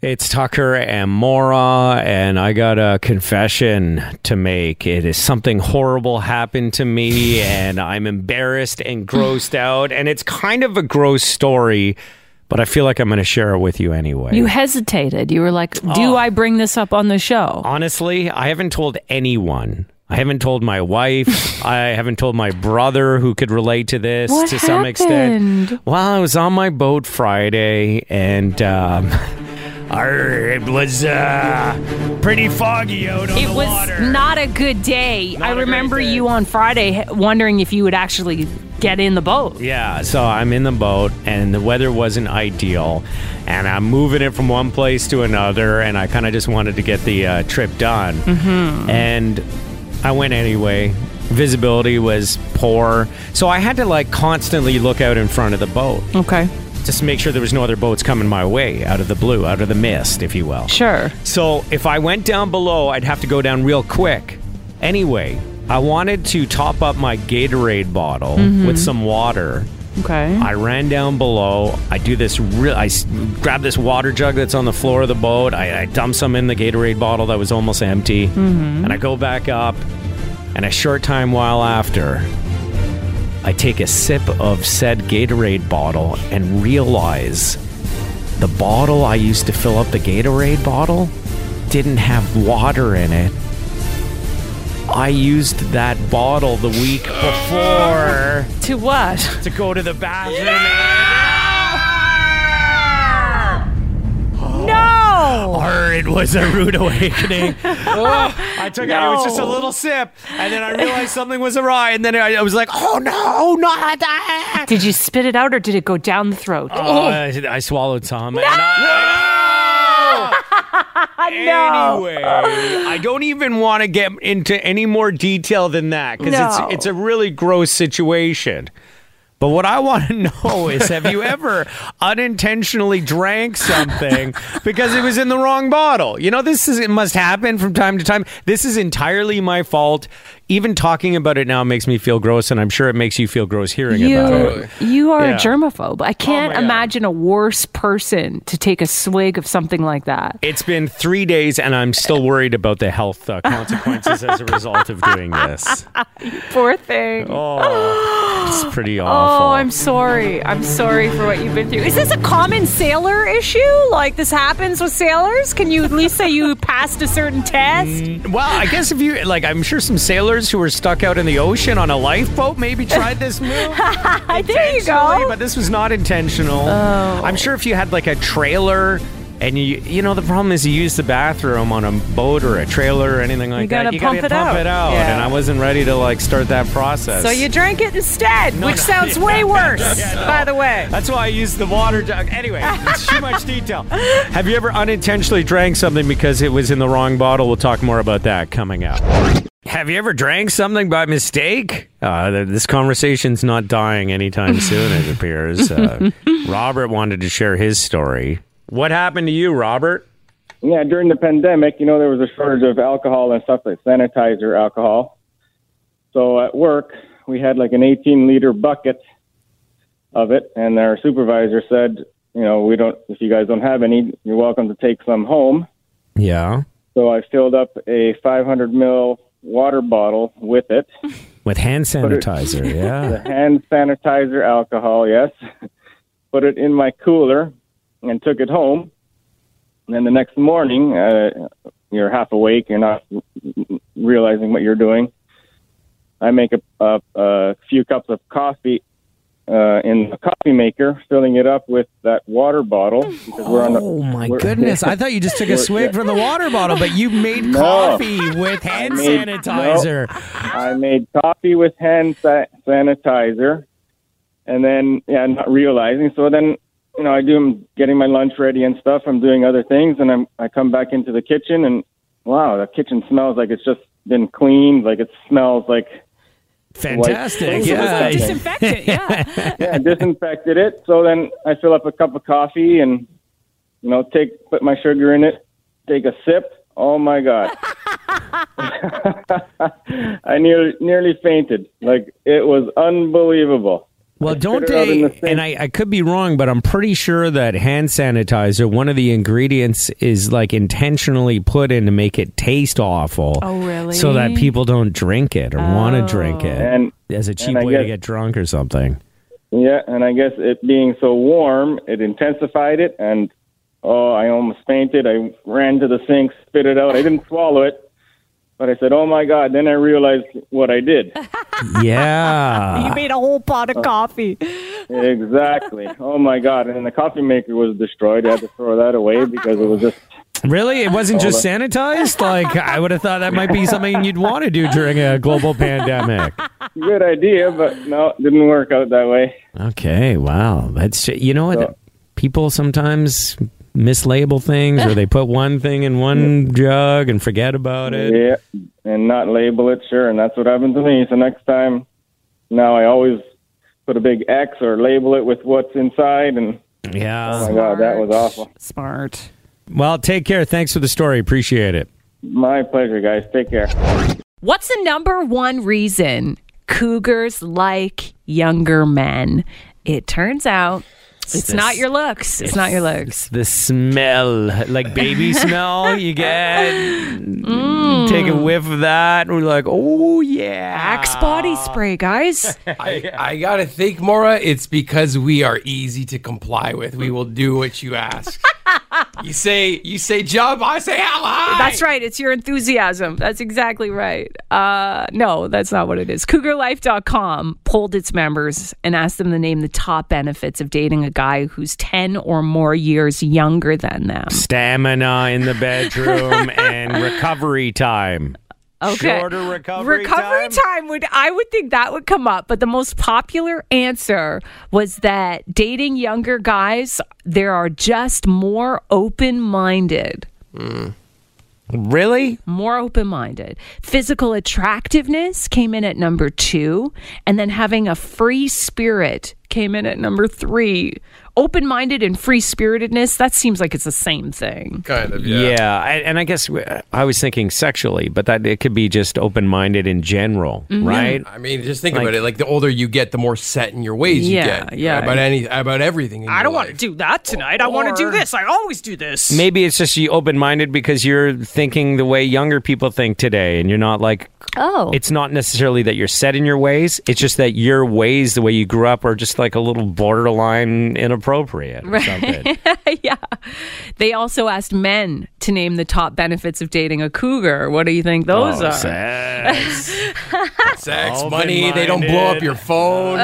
It's Tucker and Maura, and I got a confession to make. It is something horrible happened to me, and I'm embarrassed and grossed out, and it's kind of a gross story, but I feel like I'm going to share it with you anyway. You hesitated. You were like, do Oh. I bring this up on the show? Honestly, I haven't told anyone. I haven't told my wife. I haven't told my brother, who could relate to this What to some extent. happened? Well, I was on my boat Friday, and um, it was uh, pretty foggy out on It the was water. not a good day. Not I a great remember day. you on Friday h- wondering if you would actually get in the boat. Yeah, so I'm in the boat, and the weather wasn't ideal, and I'm moving it from one place to another, and I kind of just wanted to get the uh, trip done. Mm-hmm. And I went anyway. Visibility was poor, so I had to like constantly look out in front of the boat Okay. just to make sure there was no other boats coming my way out of the blue, out of the mist, if you will. Sure. So if I went down below, I'd have to go down real quick. Anyway, I wanted to top up my Gatorade bottle with some water. Okay. I ran down below. I do this real. I s- grab this water jug that's on the floor of the boat. I, I dump some in the Gatorade bottle that was almost empty, and I go back up. And a short time while after, I take a sip of said Gatorade bottle and realize the bottle I used to fill up the Gatorade bottle didn't have water in it. I used that bottle the week before To what? to go to the bathroom. No! Or it was a rude awakening. Oh, I took it. It was just a little sip, and then I realized something was awry, and then I, I was like, "Oh no, not that!" Did you spit it out or did it go down the throat? Oh, I, I swallowed some. No! And I, No. Anyway, I don't even want to get into any more detail than that because No. it's it's a really gross situation. But what I want to know is, have you ever unintentionally drank something because it was in the wrong bottle? You know, this is it must happen from time to time. This is entirely my fault. Even talking about it now makes me feel gross, and I'm sure it makes you feel gross hearing about it. You, you are Yeah. a germaphobe. I can't my God. imagine a worse person to take a swig of something like that. It's been three days, and I'm still worried about the health uh, consequences as a result of doing this. Poor thing. Oh, it's pretty awful. Oh, I'm sorry. I'm sorry for what you've been through. Is this a common sailor issue? Like this happens with sailors? Can you at least say you passed a certain test? Well, I guess if you like, I'm sure some sailors who were stuck out in the ocean on a lifeboat maybe tried this move. There you intentionally, go. But this was not intentional. Oh. I'm sure if you had like a trailer. And you, you know, the problem is you use the bathroom on a boat or a trailer or anything like gotta that. You pump gotta it pump out. it out, Yeah. and I wasn't ready to like start that process. So you drank it instead, No, which no. sounds way worse, Yeah, no. by the way. That's why I used the water jug. Anyway, it's too much detail. Have you ever unintentionally drank something because it was in the wrong bottle? We'll talk more about that coming up. Have you ever drank something by mistake? Uh, th- this conversation's not dying anytime soon, it appears. Uh, Robert wanted to share his story. What happened to you, Robert? Yeah, during the pandemic, you know, there was a shortage of alcohol and stuff like sanitizer alcohol. So at work, we had like an eighteen liter bucket of it, and our supervisor said, you know, we don't, if you guys don't have any, you're welcome to take some home. Yeah. So I filled up a five hundred mil water bottle with it, With hand it- sanitizer, the yeah. hand sanitizer alcohol, yes. Put it in my cooler and took it home. And then the next morning, uh, you're half awake, you're not realizing what you're doing. I make a, a, a few cups of coffee uh, in the coffee maker, filling it up with that water bottle. Because we're on the, Oh my we're- goodness! I thought you just took a swig from the water bottle, but you made No. coffee with hand made- sanitizer. I made coffee with hand sa- sanitizer, and then, yeah, not realizing. So then, you know, I do, I'm getting my lunch ready and stuff. I'm doing other things, and I'm, I come back into the kitchen, and wow, the kitchen smells like it's just been cleaned. Like it smells like, Fantastic! Like- yeah. Disinfectant, yeah. yeah, I disinfected it. So then I fill up a cup of coffee and, you know, take, put my sugar in it, take a sip. Oh my God. I nearly, nearly fainted. Like it was unbelievable. Well, I don't spit it out in they? the sink. And I, I could be wrong, but I'm pretty sure that hand sanitizer, one of the ingredients is like intentionally put in to make it taste awful. Oh, really? So that people don't drink it or want to drink it And as a cheap and I way to guess- get drunk or something. Yeah, and I guess it being so warm, it intensified it, and oh, I almost fainted. I ran to the sink, spit it out. I didn't swallow it, but I said, "Oh my God!" Then I realized what I did. Yeah. You made a whole pot of coffee. Exactly. Oh my God! And then the coffee maker was destroyed. I had to throw that away because it was just. Really? It wasn't just sanitized? Like, I would have thought that might be something you'd want to do during a global pandemic. Good idea, but no, it didn't work out that way. Okay, wow. That's, you know what? So- People sometimes mislabel things or they put one thing in one jug and forget about it. Yeah, and not label it, sure, and that's what happened to me. So next time, now I always put a big X or label it with what's inside, and oh Yeah. my God, that was awful. Smart. Well, take care. Thanks for the story. Appreciate it. My pleasure, guys. Take care. What's the number one reason cougars like younger men? It turns out it's this- not your looks. It's not your looks. The smell, like baby smell you get. Take a whiff of that. And we're like, oh, yeah. Axe body spray, guys. I, I gotta think, Maura, it's because we are easy to comply with. We will do what you ask. You say you say jump, I say how high. That's right. It's your enthusiasm. That's exactly right. Uh, no, that's not what it is. Cougar Life dot com polled its members and asked them to name the top benefits of dating a guy who's ten or more years younger than them. Stamina in the bedroom and recovery time. Okay. Shorter recovery, Recovery time? time would I would think that would come up, but the most popular answer was that dating younger guys, there are just more open-minded. Really? More open-minded. Physical attractiveness came in at number two, and then having a free spirit came in at number three. Open-minded and free-spiritedness, that seems like it's the same thing. Kind of, Yeah, yeah. I, and I guess uh, I was thinking sexually, but that it could be just open-minded in general, Mm-hmm. right? I mean, just think Like- about it. Like the older you get, the more set in your ways you Yeah, get. yeah. About any, about everything. In I your don't want to life. do that tonight. I want to do Or- this. I always do this. Maybe it's just you open-minded because you're thinking the way younger people think today, and you're not like. Oh. It's not necessarily that you're set in your ways. It's just that your ways, the way you grew up, are just like a little borderline inappropriate or something. Yeah. They also asked men to name the top benefits of dating a cougar. What do you think those Oh, are? sex. Sex, money. They don't blow up your phone.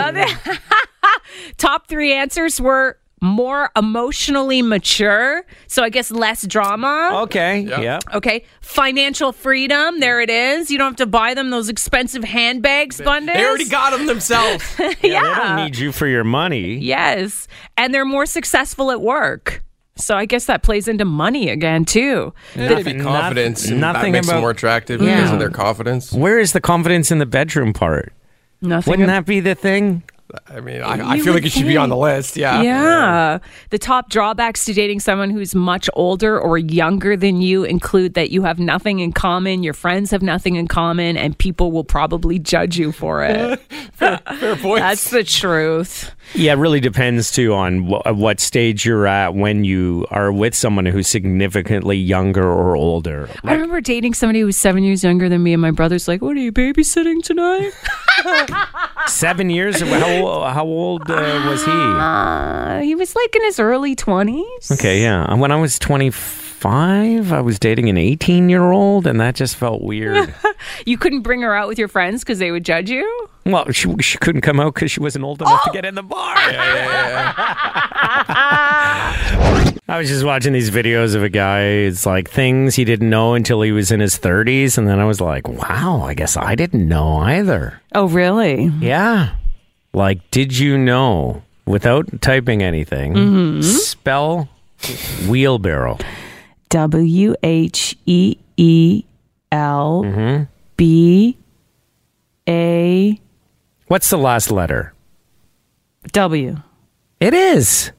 Top three answers were more emotionally mature. So I guess less drama. Okay. Yeah. Okay. Financial freedom. There it is. You don't have to buy them those expensive handbags, Bundes. They already got them themselves. Yeah. They don't need you for your money. Yes. And they're more successful at work. So I guess that plays into money again, too. Maybe confidence. nothing- and that nothing makes them about- more attractive Yeah. because of their confidence. Where is the confidence in the bedroom part? Nothing. Wouldn't that be the thing? I mean, I, I You feel like would it should be on the list. Yeah. Yeah. The top drawbacks to dating someone who's much older or younger than you include that you have nothing in common, your friends have nothing in common, and people will probably judge you for it. Fair point. That's the truth. Yeah, it really depends too on wh- what stage you're at when you are with someone who's significantly younger or older. I remember dating somebody who was seven years younger than me, and my brother's like, "What are you babysitting tonight?" Seven years? How, how old uh, was he? Uh, he was like in his early twenties. Okay, yeah. When I was twenty-five, I was dating an eighteen-year-old, and that just felt weird. You couldn't bring her out with your friends because they would judge you? Well, she, she couldn't come out because she wasn't old enough to get in the bar. I was just watching these videos of a guy. It's like things he didn't know until he was in his thirties, and then I was like, wow, I guess I didn't know either. Oh, really? Yeah. Like, did you know, without typing anything, spell wheelbarrow? W H E E L B A What's the last letter? W. It is.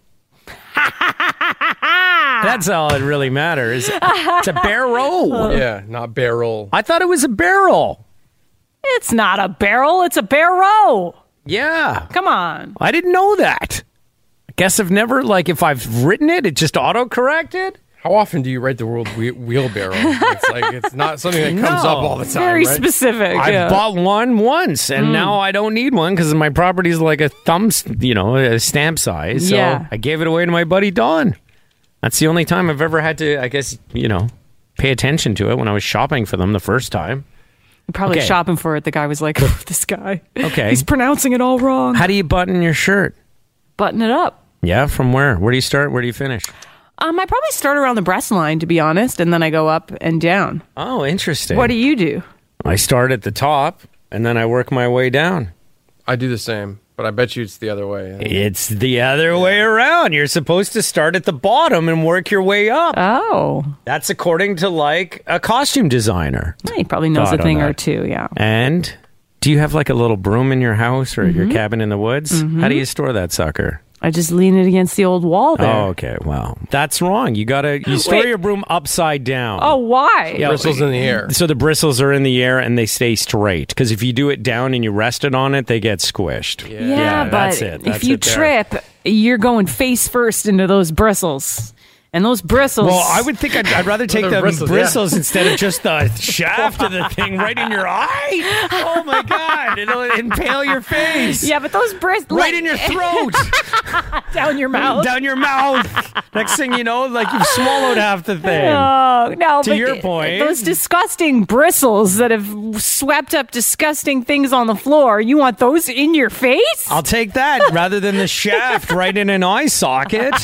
That's all it really matters. It's a barrel. Yeah, not barrel. I thought it was a barrel. It's not a barrel, it's a barrow. Yeah. Come on. I didn't know that. I guess I've never, like, if I've written it, it just auto-corrected? How often do you write the word whe- wheelbarrow? It's like it's not something that comes No. up all the time. Very right? specific. I yeah. bought one once, and Mm. now I don't need one because my property's like a thumb, s- you know, a stamp size. So Yeah. I gave it away to my buddy Don. That's the only time I've ever had to, I guess, you know, pay attention to it when I was shopping for them the first time. Probably Okay. shopping for it. The guy was like, this guy. Okay. He's pronouncing it all wrong. How do you button your shirt? Button it up. Yeah, from where? Where do you start? Where do you finish? Um, I probably start around the breast line, to be honest, and then I go up and down. Oh, interesting. What do you do? I start at the top, and then I work my way down. I do the same, but I bet you it's the other way. It's the other way around. You're supposed to start at the bottom and work your way up. Oh. That's according to, like, a costume designer. He probably knows Thought a on thing or that. two, yeah. And do you have, like, a little broom in your house or at Mm-hmm. your cabin in the woods? How do you store that sucker? I just lean it against the old wall there. Oh, okay. Well, that's wrong. You gotta you store Wait. your broom upside down. Oh, why? Yeah. Bristles in the air. So the bristles are in the air and they stay straight. Because if you do it down and you rest it on it, they get squished. Yeah. Yeah, Yeah, but that's it. That's if you it there. trip, you're going face first into those bristles. And those bristles. Well, I would think I'd, I'd rather take Well, the they're bristles, bristles, yeah. instead of just the shaft of the thing right in your eye. Oh my God! It'll impale your face. Yeah, but those bristles. Right in your throat, down your mouth. down your mouth. Next thing you know, like you've swallowed half the thing. Oh, no, To but your th- point- those disgusting bristles that have swept up disgusting things on the floor, you want those in your face? I'll take that rather than the shaft right in an eye socket.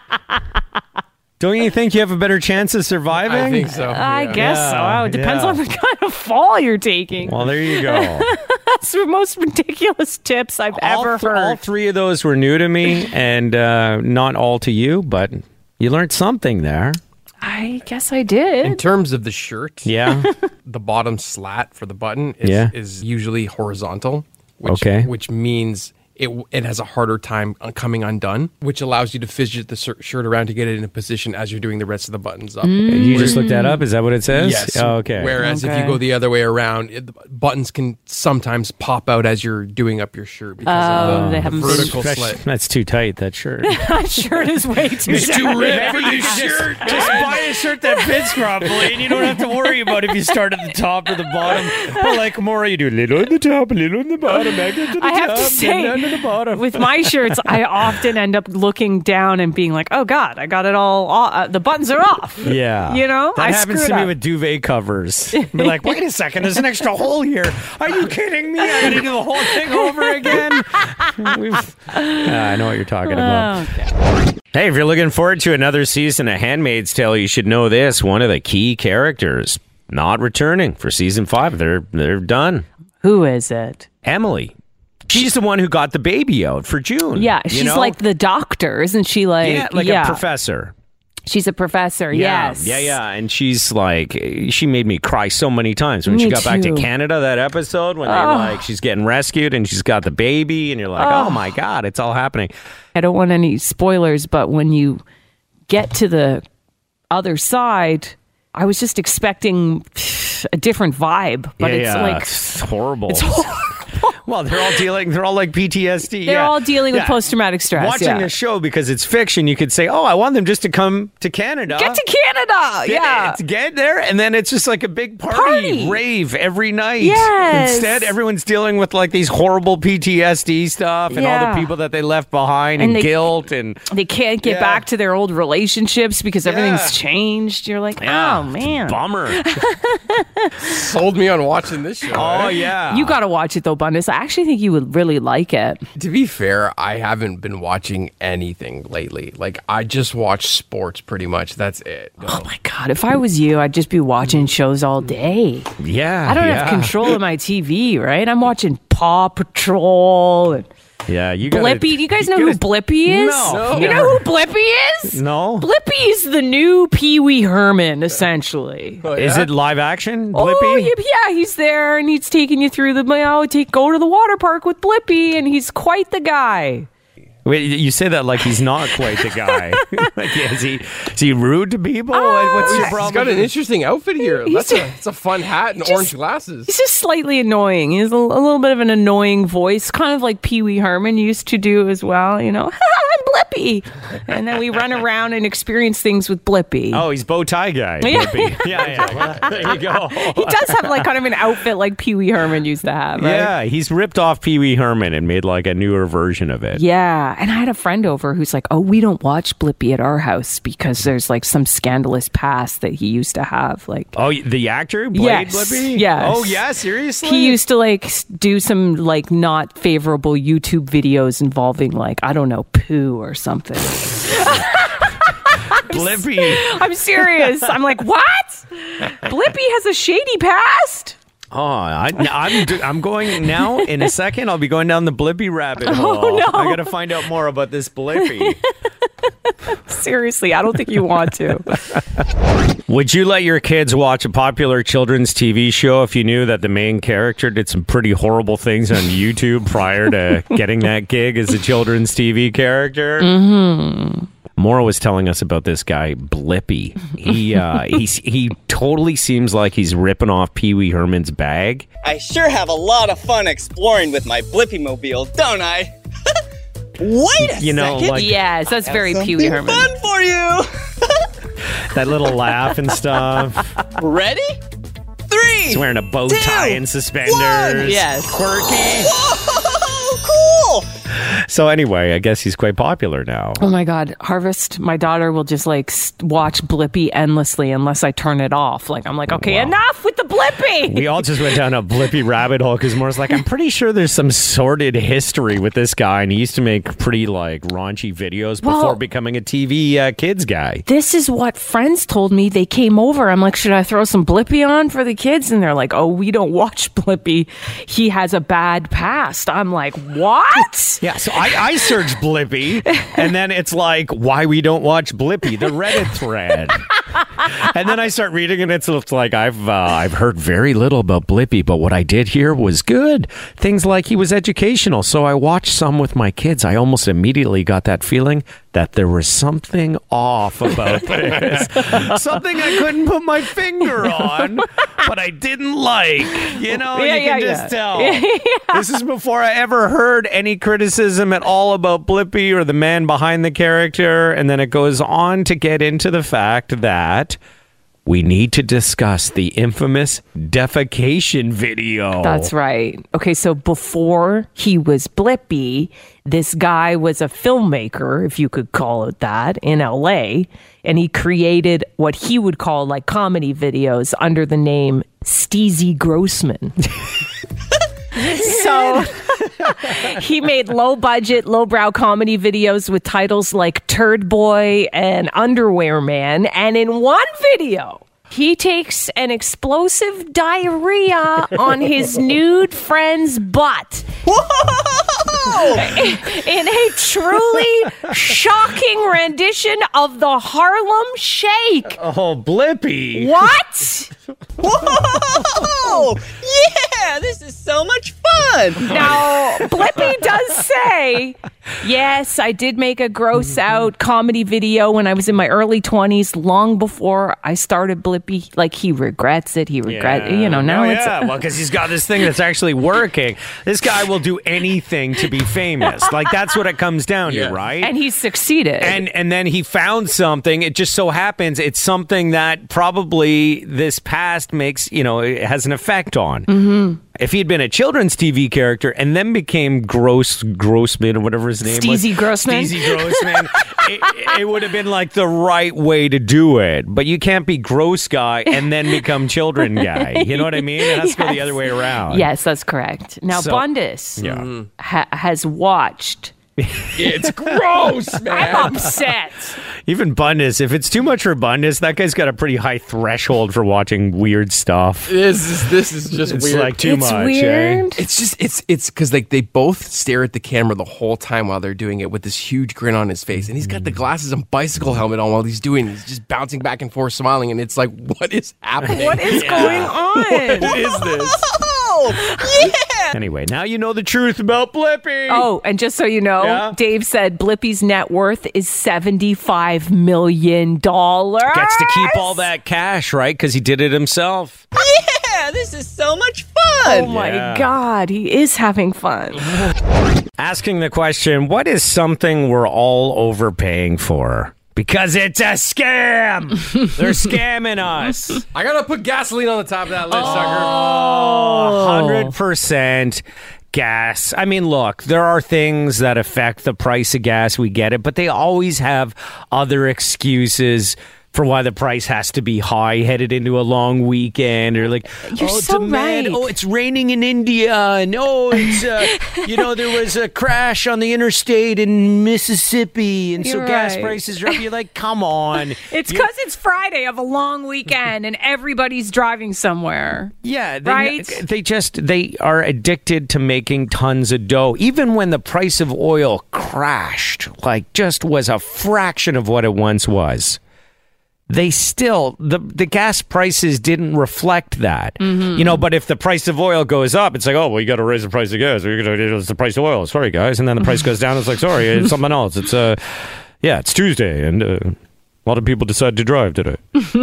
Don't you think you have a better chance of surviving? I think so. I yeah. guess so. Yeah, Oh, it depends yeah. on the kind of fall you're taking. Well, there you go. That's the most ridiculous tips I've all, ever th- heard. all three of those were new to me, and uh, not all to you, but you learned something there. I guess I did. In terms of the shirt, Yeah. the bottom slat for the button is, Yeah. is usually horizontal, which, Okay. which means it it has a harder time uh, coming undone, which allows you to fidget the shir- shirt around to get it in a position as you're doing the rest of the buttons up. You just looked that up? Is that what it says? Yes. Oh, okay. Whereas if Okay. you go the other way around, it, the buttons can sometimes pop out as you're doing up your shirt because Oh, of the, they the haven't been vertical that's, slit. that's too tight, that shirt. That shirt is way too Too ripped for this shirt. Just buy a shirt that fits properly, and you don't have to worry about if you start at the top or the bottom. Or like Maura, you do a little at the top, a little on the bottom, back up to the I have top, to then say, down to the bottom. with my shirts, I often end up looking down and being like, "Oh God, I got it all. all uh, the buttons are off." Yeah. You know? That I happens screwed to me up. with duvet covers. Be like, wait a second, there's an extra hole here. Are you kidding me? I gotta do the whole thing over again. We've- Ah, I know what you're talking about. Okay. Hey, if you're looking forward to another season of Handmaid's Tale, you should know this. One of the key characters not returning for season five. They're they're done. Who is it? Emily. She's the one who got the baby out for June. Yeah, you she's know? like the doctor, isn't she? Like, yeah, like a professor. She's a professor. Yeah, Yes. yeah, yeah. And she's like, she made me cry so many times when Me she got back to too. Canada. That episode when they like she's getting rescued and she's got the baby, and you're like, oh, my God, it's all happening. I don't want any spoilers, but when you get to the other side, I was just expecting a different vibe, but yeah, it's yeah, like it's horrible. it's horrible. Well, they're all dealing. They're all like P T S D. They're yeah. all dealing with Yeah. post-traumatic stress. Watching yeah. a show because it's fiction, you could say, "Oh, I want them just to come to Canada, Get to Canada. Get- Yeah. to get there, and then it's just like a big party, Party. rave every night. Yes. Instead, everyone's dealing with like these horrible P T S D stuff and all Yeah. the people that they left behind And and, they- guilt and They can't get Yeah. back to their old relationships because everything's Yeah. changed. You're like, Yeah. oh man. bummer. Sold me on watching this show. oh eh? yeah, You got to watch it though, Bundes. I actually think you would really like it. To be fair, I haven't been watching anything lately. Like, I just watch sports pretty much. That's it. Oh my God. If I was you, I'd just be watching shows all day. yeah. I don't yeah. have control of my T V, right? I'm watching Paw Patrol and Yeah, you got Blippi. Do you guys know who Blippi is? No. You know who Blippi is? No, Blippi is the new Pee Wee Herman, essentially. Oh, is yeah? it live action? Oh, Blippi? yeah, yeah, he's there and he's taking you through the, you know, take, go to the water park with Blippi and he's quite the guy. Wait, you say that like he's not quite the guy. Like, is he is he rude to people? Oh, What's your He's problem? got an interesting outfit here. He's That's a- a, that's a fun hat and just- orange glasses. He's just slightly annoying. He has a, a little bit of an annoying voice, kind of like Pee Wee Herman used to do as well. You know, I'm Blippy, and then we run around and experience things with Blippy. Oh, he's bow tie guy. Yeah. Blippy. yeah, yeah. Well, there you go. He does have like kind of an outfit like Pee Wee Herman used to have, right? Yeah, he's ripped off Pee Wee Herman and made like a newer version of it. Yeah, and I had a friend over who's like, "Oh, we don't watch Blippy at our house because there's like some scandalous past that he used to have." Like, Oh, the actor who played Yes, Blippy? yes. Oh, yeah, seriously? he used to like s- do some like not favorable YouTube videos involving like I don't know poo or something. Blippy. I'm serious. I'm like, what? Blippy has a shady past. Oh, I, I'm I'm going now. In a second, I'll be going down the Blippy rabbit hole. Oh, no. I got to find out more about this Blippy. Seriously, I don't think you want to. Would you let your kids watch a popular children's T V show if you knew that the main character did some pretty horrible things on YouTube prior to getting that gig as a children's T V character? Mm-hmm. Maura was telling us about this guy Blippy. He uh, he's, he totally seems like he's ripping off Pee Wee Herman's bag. I sure have a lot of fun exploring with my Blippy mobile, don't I? Wait a You know, second. like Yes, that's very Pee Wee Something Herman. fun for you. that little laugh and stuff. Ready? Three. He's wearing a bow tie two, and suspenders. one. Yes. Quirky. Whoa, cool. So anyway, I guess he's quite popular now. Oh my God, Harvest, my daughter will just like s- watch Blippy endlessly unless I turn it off. Like, I'm like, okay, Wow. enough with the Blippy. We all just went down a Blippy rabbit hole because Moore's like, I'm pretty sure there's some sordid history with this guy, and he used to make pretty like raunchy videos before Well- becoming a T V uh, kids guy. This is what friends told me. They came over. I'm like, should I throw some Blippy on for the kids? And they're like, oh, we don't watch Blippy. He has a bad past. I'm like, what? Yeah, so I, I searched Blippy, and then it's like, why we don't watch Blippy, the Reddit thread. And then I start reading, and it's, it's like, I've uh, I've heard very little about Blippy, but what I did hear was good. Things like he was educational, so I watched some with my kids. I almost immediately got that feeling that there was something off about this. Something I couldn't put my finger on, but I didn't like. You know, Yeah, you yeah, can just yeah. tell. This is before I ever heard any criticism at all about Blippy or the man behind the character. And then it goes on to get into the fact that we need to discuss the infamous defecation video. That's right. Okay, so before he was Blippy, this guy was a filmmaker, if you could call it that, in L A, and he created what he would call like comedy videos under the name Steezy Grossman. So he made low budget, lowbrow comedy videos with titles like Turd Boy and Underwear Man. And in one video, he takes an explosive diarrhea on his nude friend's butt. In a truly shocking rendition of the Harlem Shake. Oh, Blippy. What? Whoa! Yeah, this is so much fun. Now, Blippy does say, yes, I did make a gross out comedy video when I was in my early twenties, long before I started Blippy. Like, he regrets it. He regrets, you know, now oh, it's. yeah. Well, because he's got this thing that's actually working. This guy will do anything to be famous. Like, that's what it comes down Yeah. to, right? And he's succeeded. And and then he found something. It just so happens it's something that probably this past makes, you know, it has an effect on. Mm-hmm. If he had been a children's T V character and then became Gross Grossman or whatever his name Steezy was, Grossman. Steezy Grossman, it, it would have been like the right way to do it. But you can't be gross guy and then become children guy. You know what I mean? It has to go the Yes. other way around. Yes, that's correct. Now, So- Bundus Yeah. ha- has watched. It's gross, man. I'm upset. Even Bundus, if it's too much for Bundus, that guy's got a pretty high threshold for watching weird stuff. This is this is just It's weird. like too It's much. weird. Eh? It's just it's it's because like they both stare at the camera the whole time while they're doing it with this huge grin on his face, and he's got the glasses and bicycle helmet on while he's doing it. He's just bouncing back and forth, smiling, and it's like, what is happening? What is going on? What is this? Oh, yeah, Anyway, now you know the truth about Blippi. Oh, and just so you know, Yeah? Dave said Blippi's net worth is seventy-five million dollars. Gets to keep all that cash, right? Because he did it himself. Yeah, this is so much fun. Oh my Yeah. God, he is having fun. Asking the question, what is something we're all overpaying for? Because it's a scam. They're scamming us. I gotta put gasoline on the top of that list, sucker. Oh, one hundred percent gas. I mean, look, there are things that affect the price of gas. We get it, but they always have other excuses for why the price has to be high headed into a long weekend, or like, You're oh, so demand, right. oh, it's raining in India, and oh, it's, uh, you know, there was a crash on the interstate in Mississippi, and so You're gas right. prices are up. You're like, come on. It's You- because it's Friday of a long weekend and everybody's driving somewhere. Yeah, they, Right? they just they are addicted to making tons of dough. Even when the price of oil crashed, like just was a fraction of what it once was. They still the the gas prices didn't reflect that, Mm-hmm. you know. But if the price of oil goes up, it's like, oh well, you got to raise the price of gas. Or you're going to raise the price of oil. Sorry, guys. And then the price goes down. It's like, sorry, it's something else. It's uh, yeah, it's Tuesday, and uh, a lot of people decide to drive today.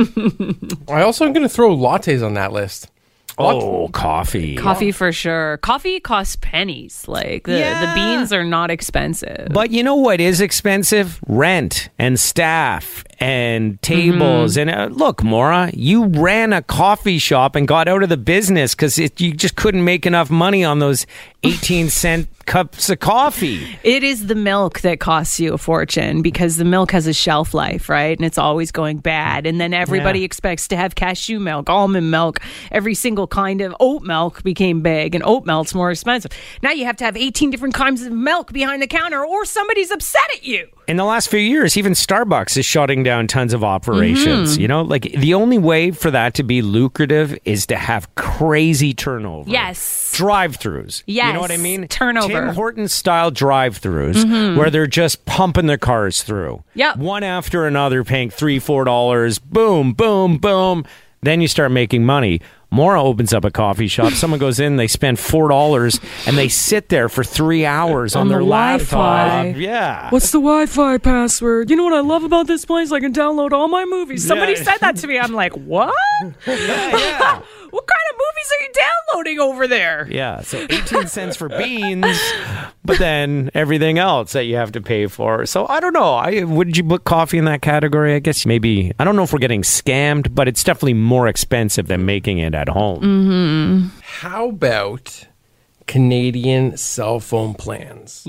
I also am gonna throw lattes on that list. Oh, coffee. Coffee for sure. Coffee costs pennies. Like the, Yeah. the beans are not expensive. But you know what is expensive? Rent and staff and tables. Mm-hmm. And uh, look, Maura, you ran a coffee shop and got out of the business because you just couldn't make enough money on those eighteen cent cups of coffee. It is the milk that costs you a fortune because the milk has a shelf life, right? And it's always going bad. And then everybody Yeah. expects to have cashew milk, almond milk, every single kind of oat milk became big, and oat milk's more expensive. Now you have to have eighteen different kinds of milk behind the counter, or somebody's upset at you. In the last few years, even Starbucks is shutting down tons of operations. Mm-hmm. You know, like the only way for that to be lucrative is to have crazy turnover. Yes. Drive-throughs. You Yes, know what I mean? turnover. Tim Hortons style drive-throughs where they're just pumping their cars through. Yep. One after another, paying three, four dollars. Boom, boom, boom. Then you start making money. Maura opens up a coffee shop. Someone goes in, they spend four dollars, and they sit there for three hours on, On their the laptop. Wi-Fi. Yeah. What's the Wi-Fi password? You know what I love about this place? I can download all my movies. Somebody Yeah. said that to me. I'm like, what? Yeah, yeah. What kind of movies are you downloading over there? Yeah, so eighteen cents for beans, but then everything else that you have to pay for. So I don't know. I would you put coffee in that category? I guess maybe. I don't know if we're getting scammed, but it's definitely more expensive than making it at home. Mm-hmm. How about Canadian cell phone plans?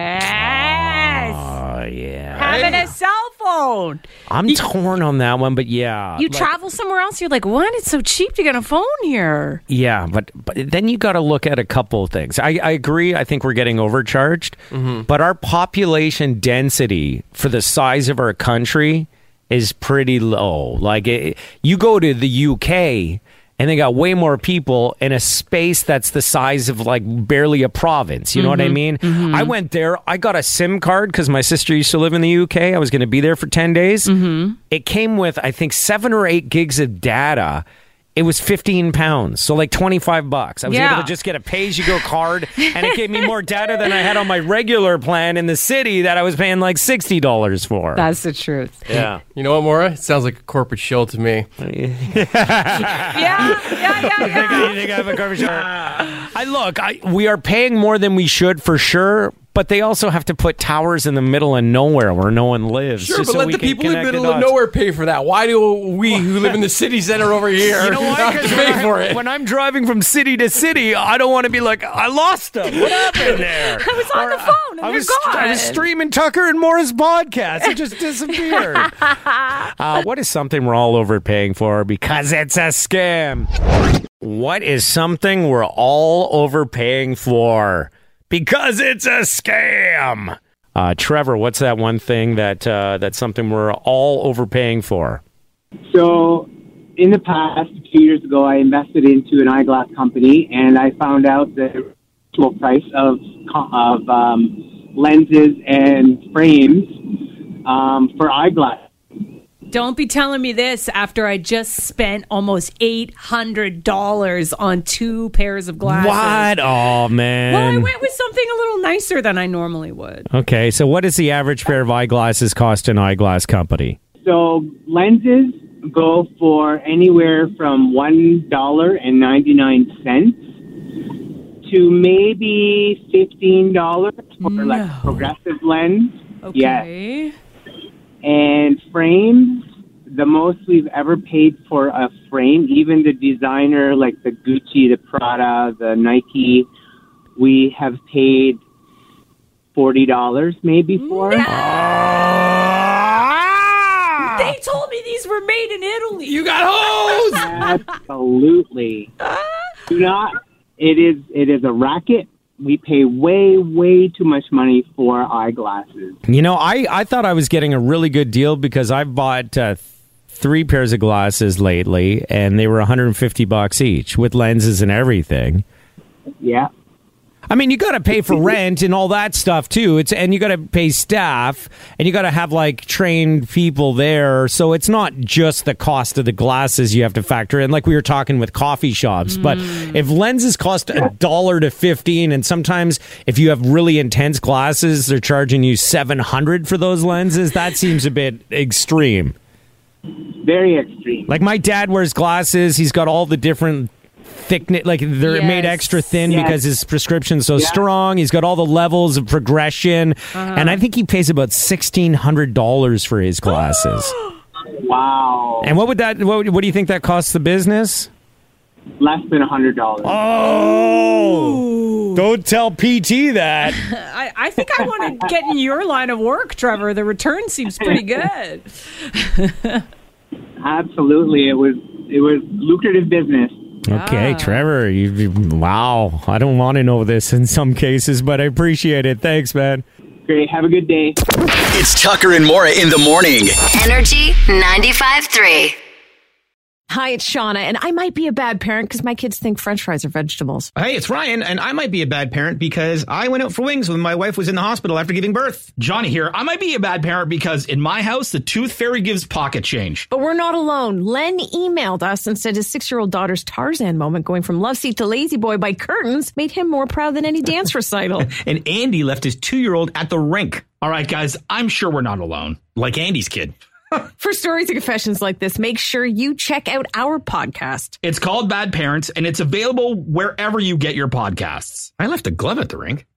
Yes. Oh yeah, Having a cell phone. I'm torn on that one, but yeah, You like- travel somewhere else, you're like, what? It's so cheap to get a phone here. Yeah, but but then you got to look at a couple of things. I, I agree. I think we're getting overcharged, but our population density for the size of our country is pretty low. Like it, you go to the U K and they got way more people in a space that's the size of like barely a province. You know what I mean? I went there. I got a SIM card because my sister used to live in the U K. I was going to be there for ten days. It came with, I think, seven or eight gigs of data. It was fifteen pounds, so like twenty-five bucks. I was Yeah. able to just get a pay-as-you-go card, and it gave me more data than I had on my regular plan in the city that I was paying like sixty dollars for. That's the truth. yeah. You know what, Maura? It sounds like a corporate shill to me. Yeah, yeah, yeah, yeah. You think I have a cover shop? I look, I, we are paying more than we should for sure, but they also have to put towers in the middle of nowhere where no one lives. Sure, just but so let we the can people in the connect the middle of dots. nowhere pay for that. Why do we who live in the city center over here You know why? have to 'Cause pay when, for I, it? when I'm driving from city to city, I don't want to be like, I lost them. What happened there? I was on Or, the phone and I they're was, gone. I was streaming Tucker and Morris podcast. It just disappeared. uh, what is something we're all overpaying for because it's a scam? What is something we're all overpaying for because it's a scam? Uh, Trevor, what's that one thing that uh, that's something we're all overpaying for? So, in the past, a few years ago, I invested into an eyeglass company, and I found out the actual price of of um, lenses and frames um, for eyeglasses. Don't be telling me this after I just spent almost eight hundred dollars on two pairs of glasses. What? Oh, man. Well, I went with something a little nicer than I normally would. Okay, so what does the average pair of eyeglasses cost an eyeglass company? So lenses go for anywhere from one dollar and ninety-nine cents to maybe fifteen dollars for No. like a progressive lens. Okay. Yes. And frames, the most we've ever paid for a frame, even the designer, like the Gucci, the Prada, the Nike, we have paid forty dollars maybe for. They told me these were made in Italy. You got hosed! Absolutely. Do not. It is. It is a racket. We pay way, way too much money for eyeglasses. You know, I, I thought I was getting a really good deal because I've bought uh, three pairs of glasses lately, and they were one hundred fifty bucks each with lenses and everything. Yeah. I mean, you got to pay for rent and all that stuff too. It's and you got to pay staff and you got to have like trained people there. So it's not just the cost of the glasses you have to factor in, like we were talking with coffee shops. Mm. But if lenses cost a dollar to fifteen, and sometimes if you have really intense glasses, they're charging you seven hundred for those lenses. That seems a bit extreme. Very extreme. Like my dad wears glasses. He's got all the different thickness, like they're Yes. made extra thin Yes. because his prescription's so Yeah. strong. He's got all the levels of progression, Uh-huh. and I think he pays about sixteen hundred dollars for his glasses. Wow. And what would that? What, what do you think that costs the business? Less than a hundred dollars. Oh, don't tell P T that. I, I think I want to get in your line of work, Trevor. The return seems pretty good. Absolutely. It was. It was lucrative business. Okay, Ah. Trevor. You, you- wow, I don't want to know this in some cases, but I appreciate it. Thanks, man. Great. Have a good day. It's Tucker and Maura in the morning. Energy ninety-five point three. Hi, it's Shauna, and I might be a bad parent because my kids think French fries are vegetables. Hey, it's Ryan, and I might be a bad parent because I went out for wings when my wife was in the hospital after giving birth. Johnny here. I might be a bad parent because in my house, the tooth fairy gives pocket change. But we're not alone. Len emailed us and said his six-year-old daughter's Tarzan moment going from love seat to lazy boy by curtains made him more proud than any dance recital. And Andy left his two-year-old at the rink. All right, guys, I'm sure we're not alone. Like Andy's kid. For stories and confessions like this, make sure you check out our podcast. It's called Bad Parents, and it's available wherever you get your podcasts. I left a glove at the rink.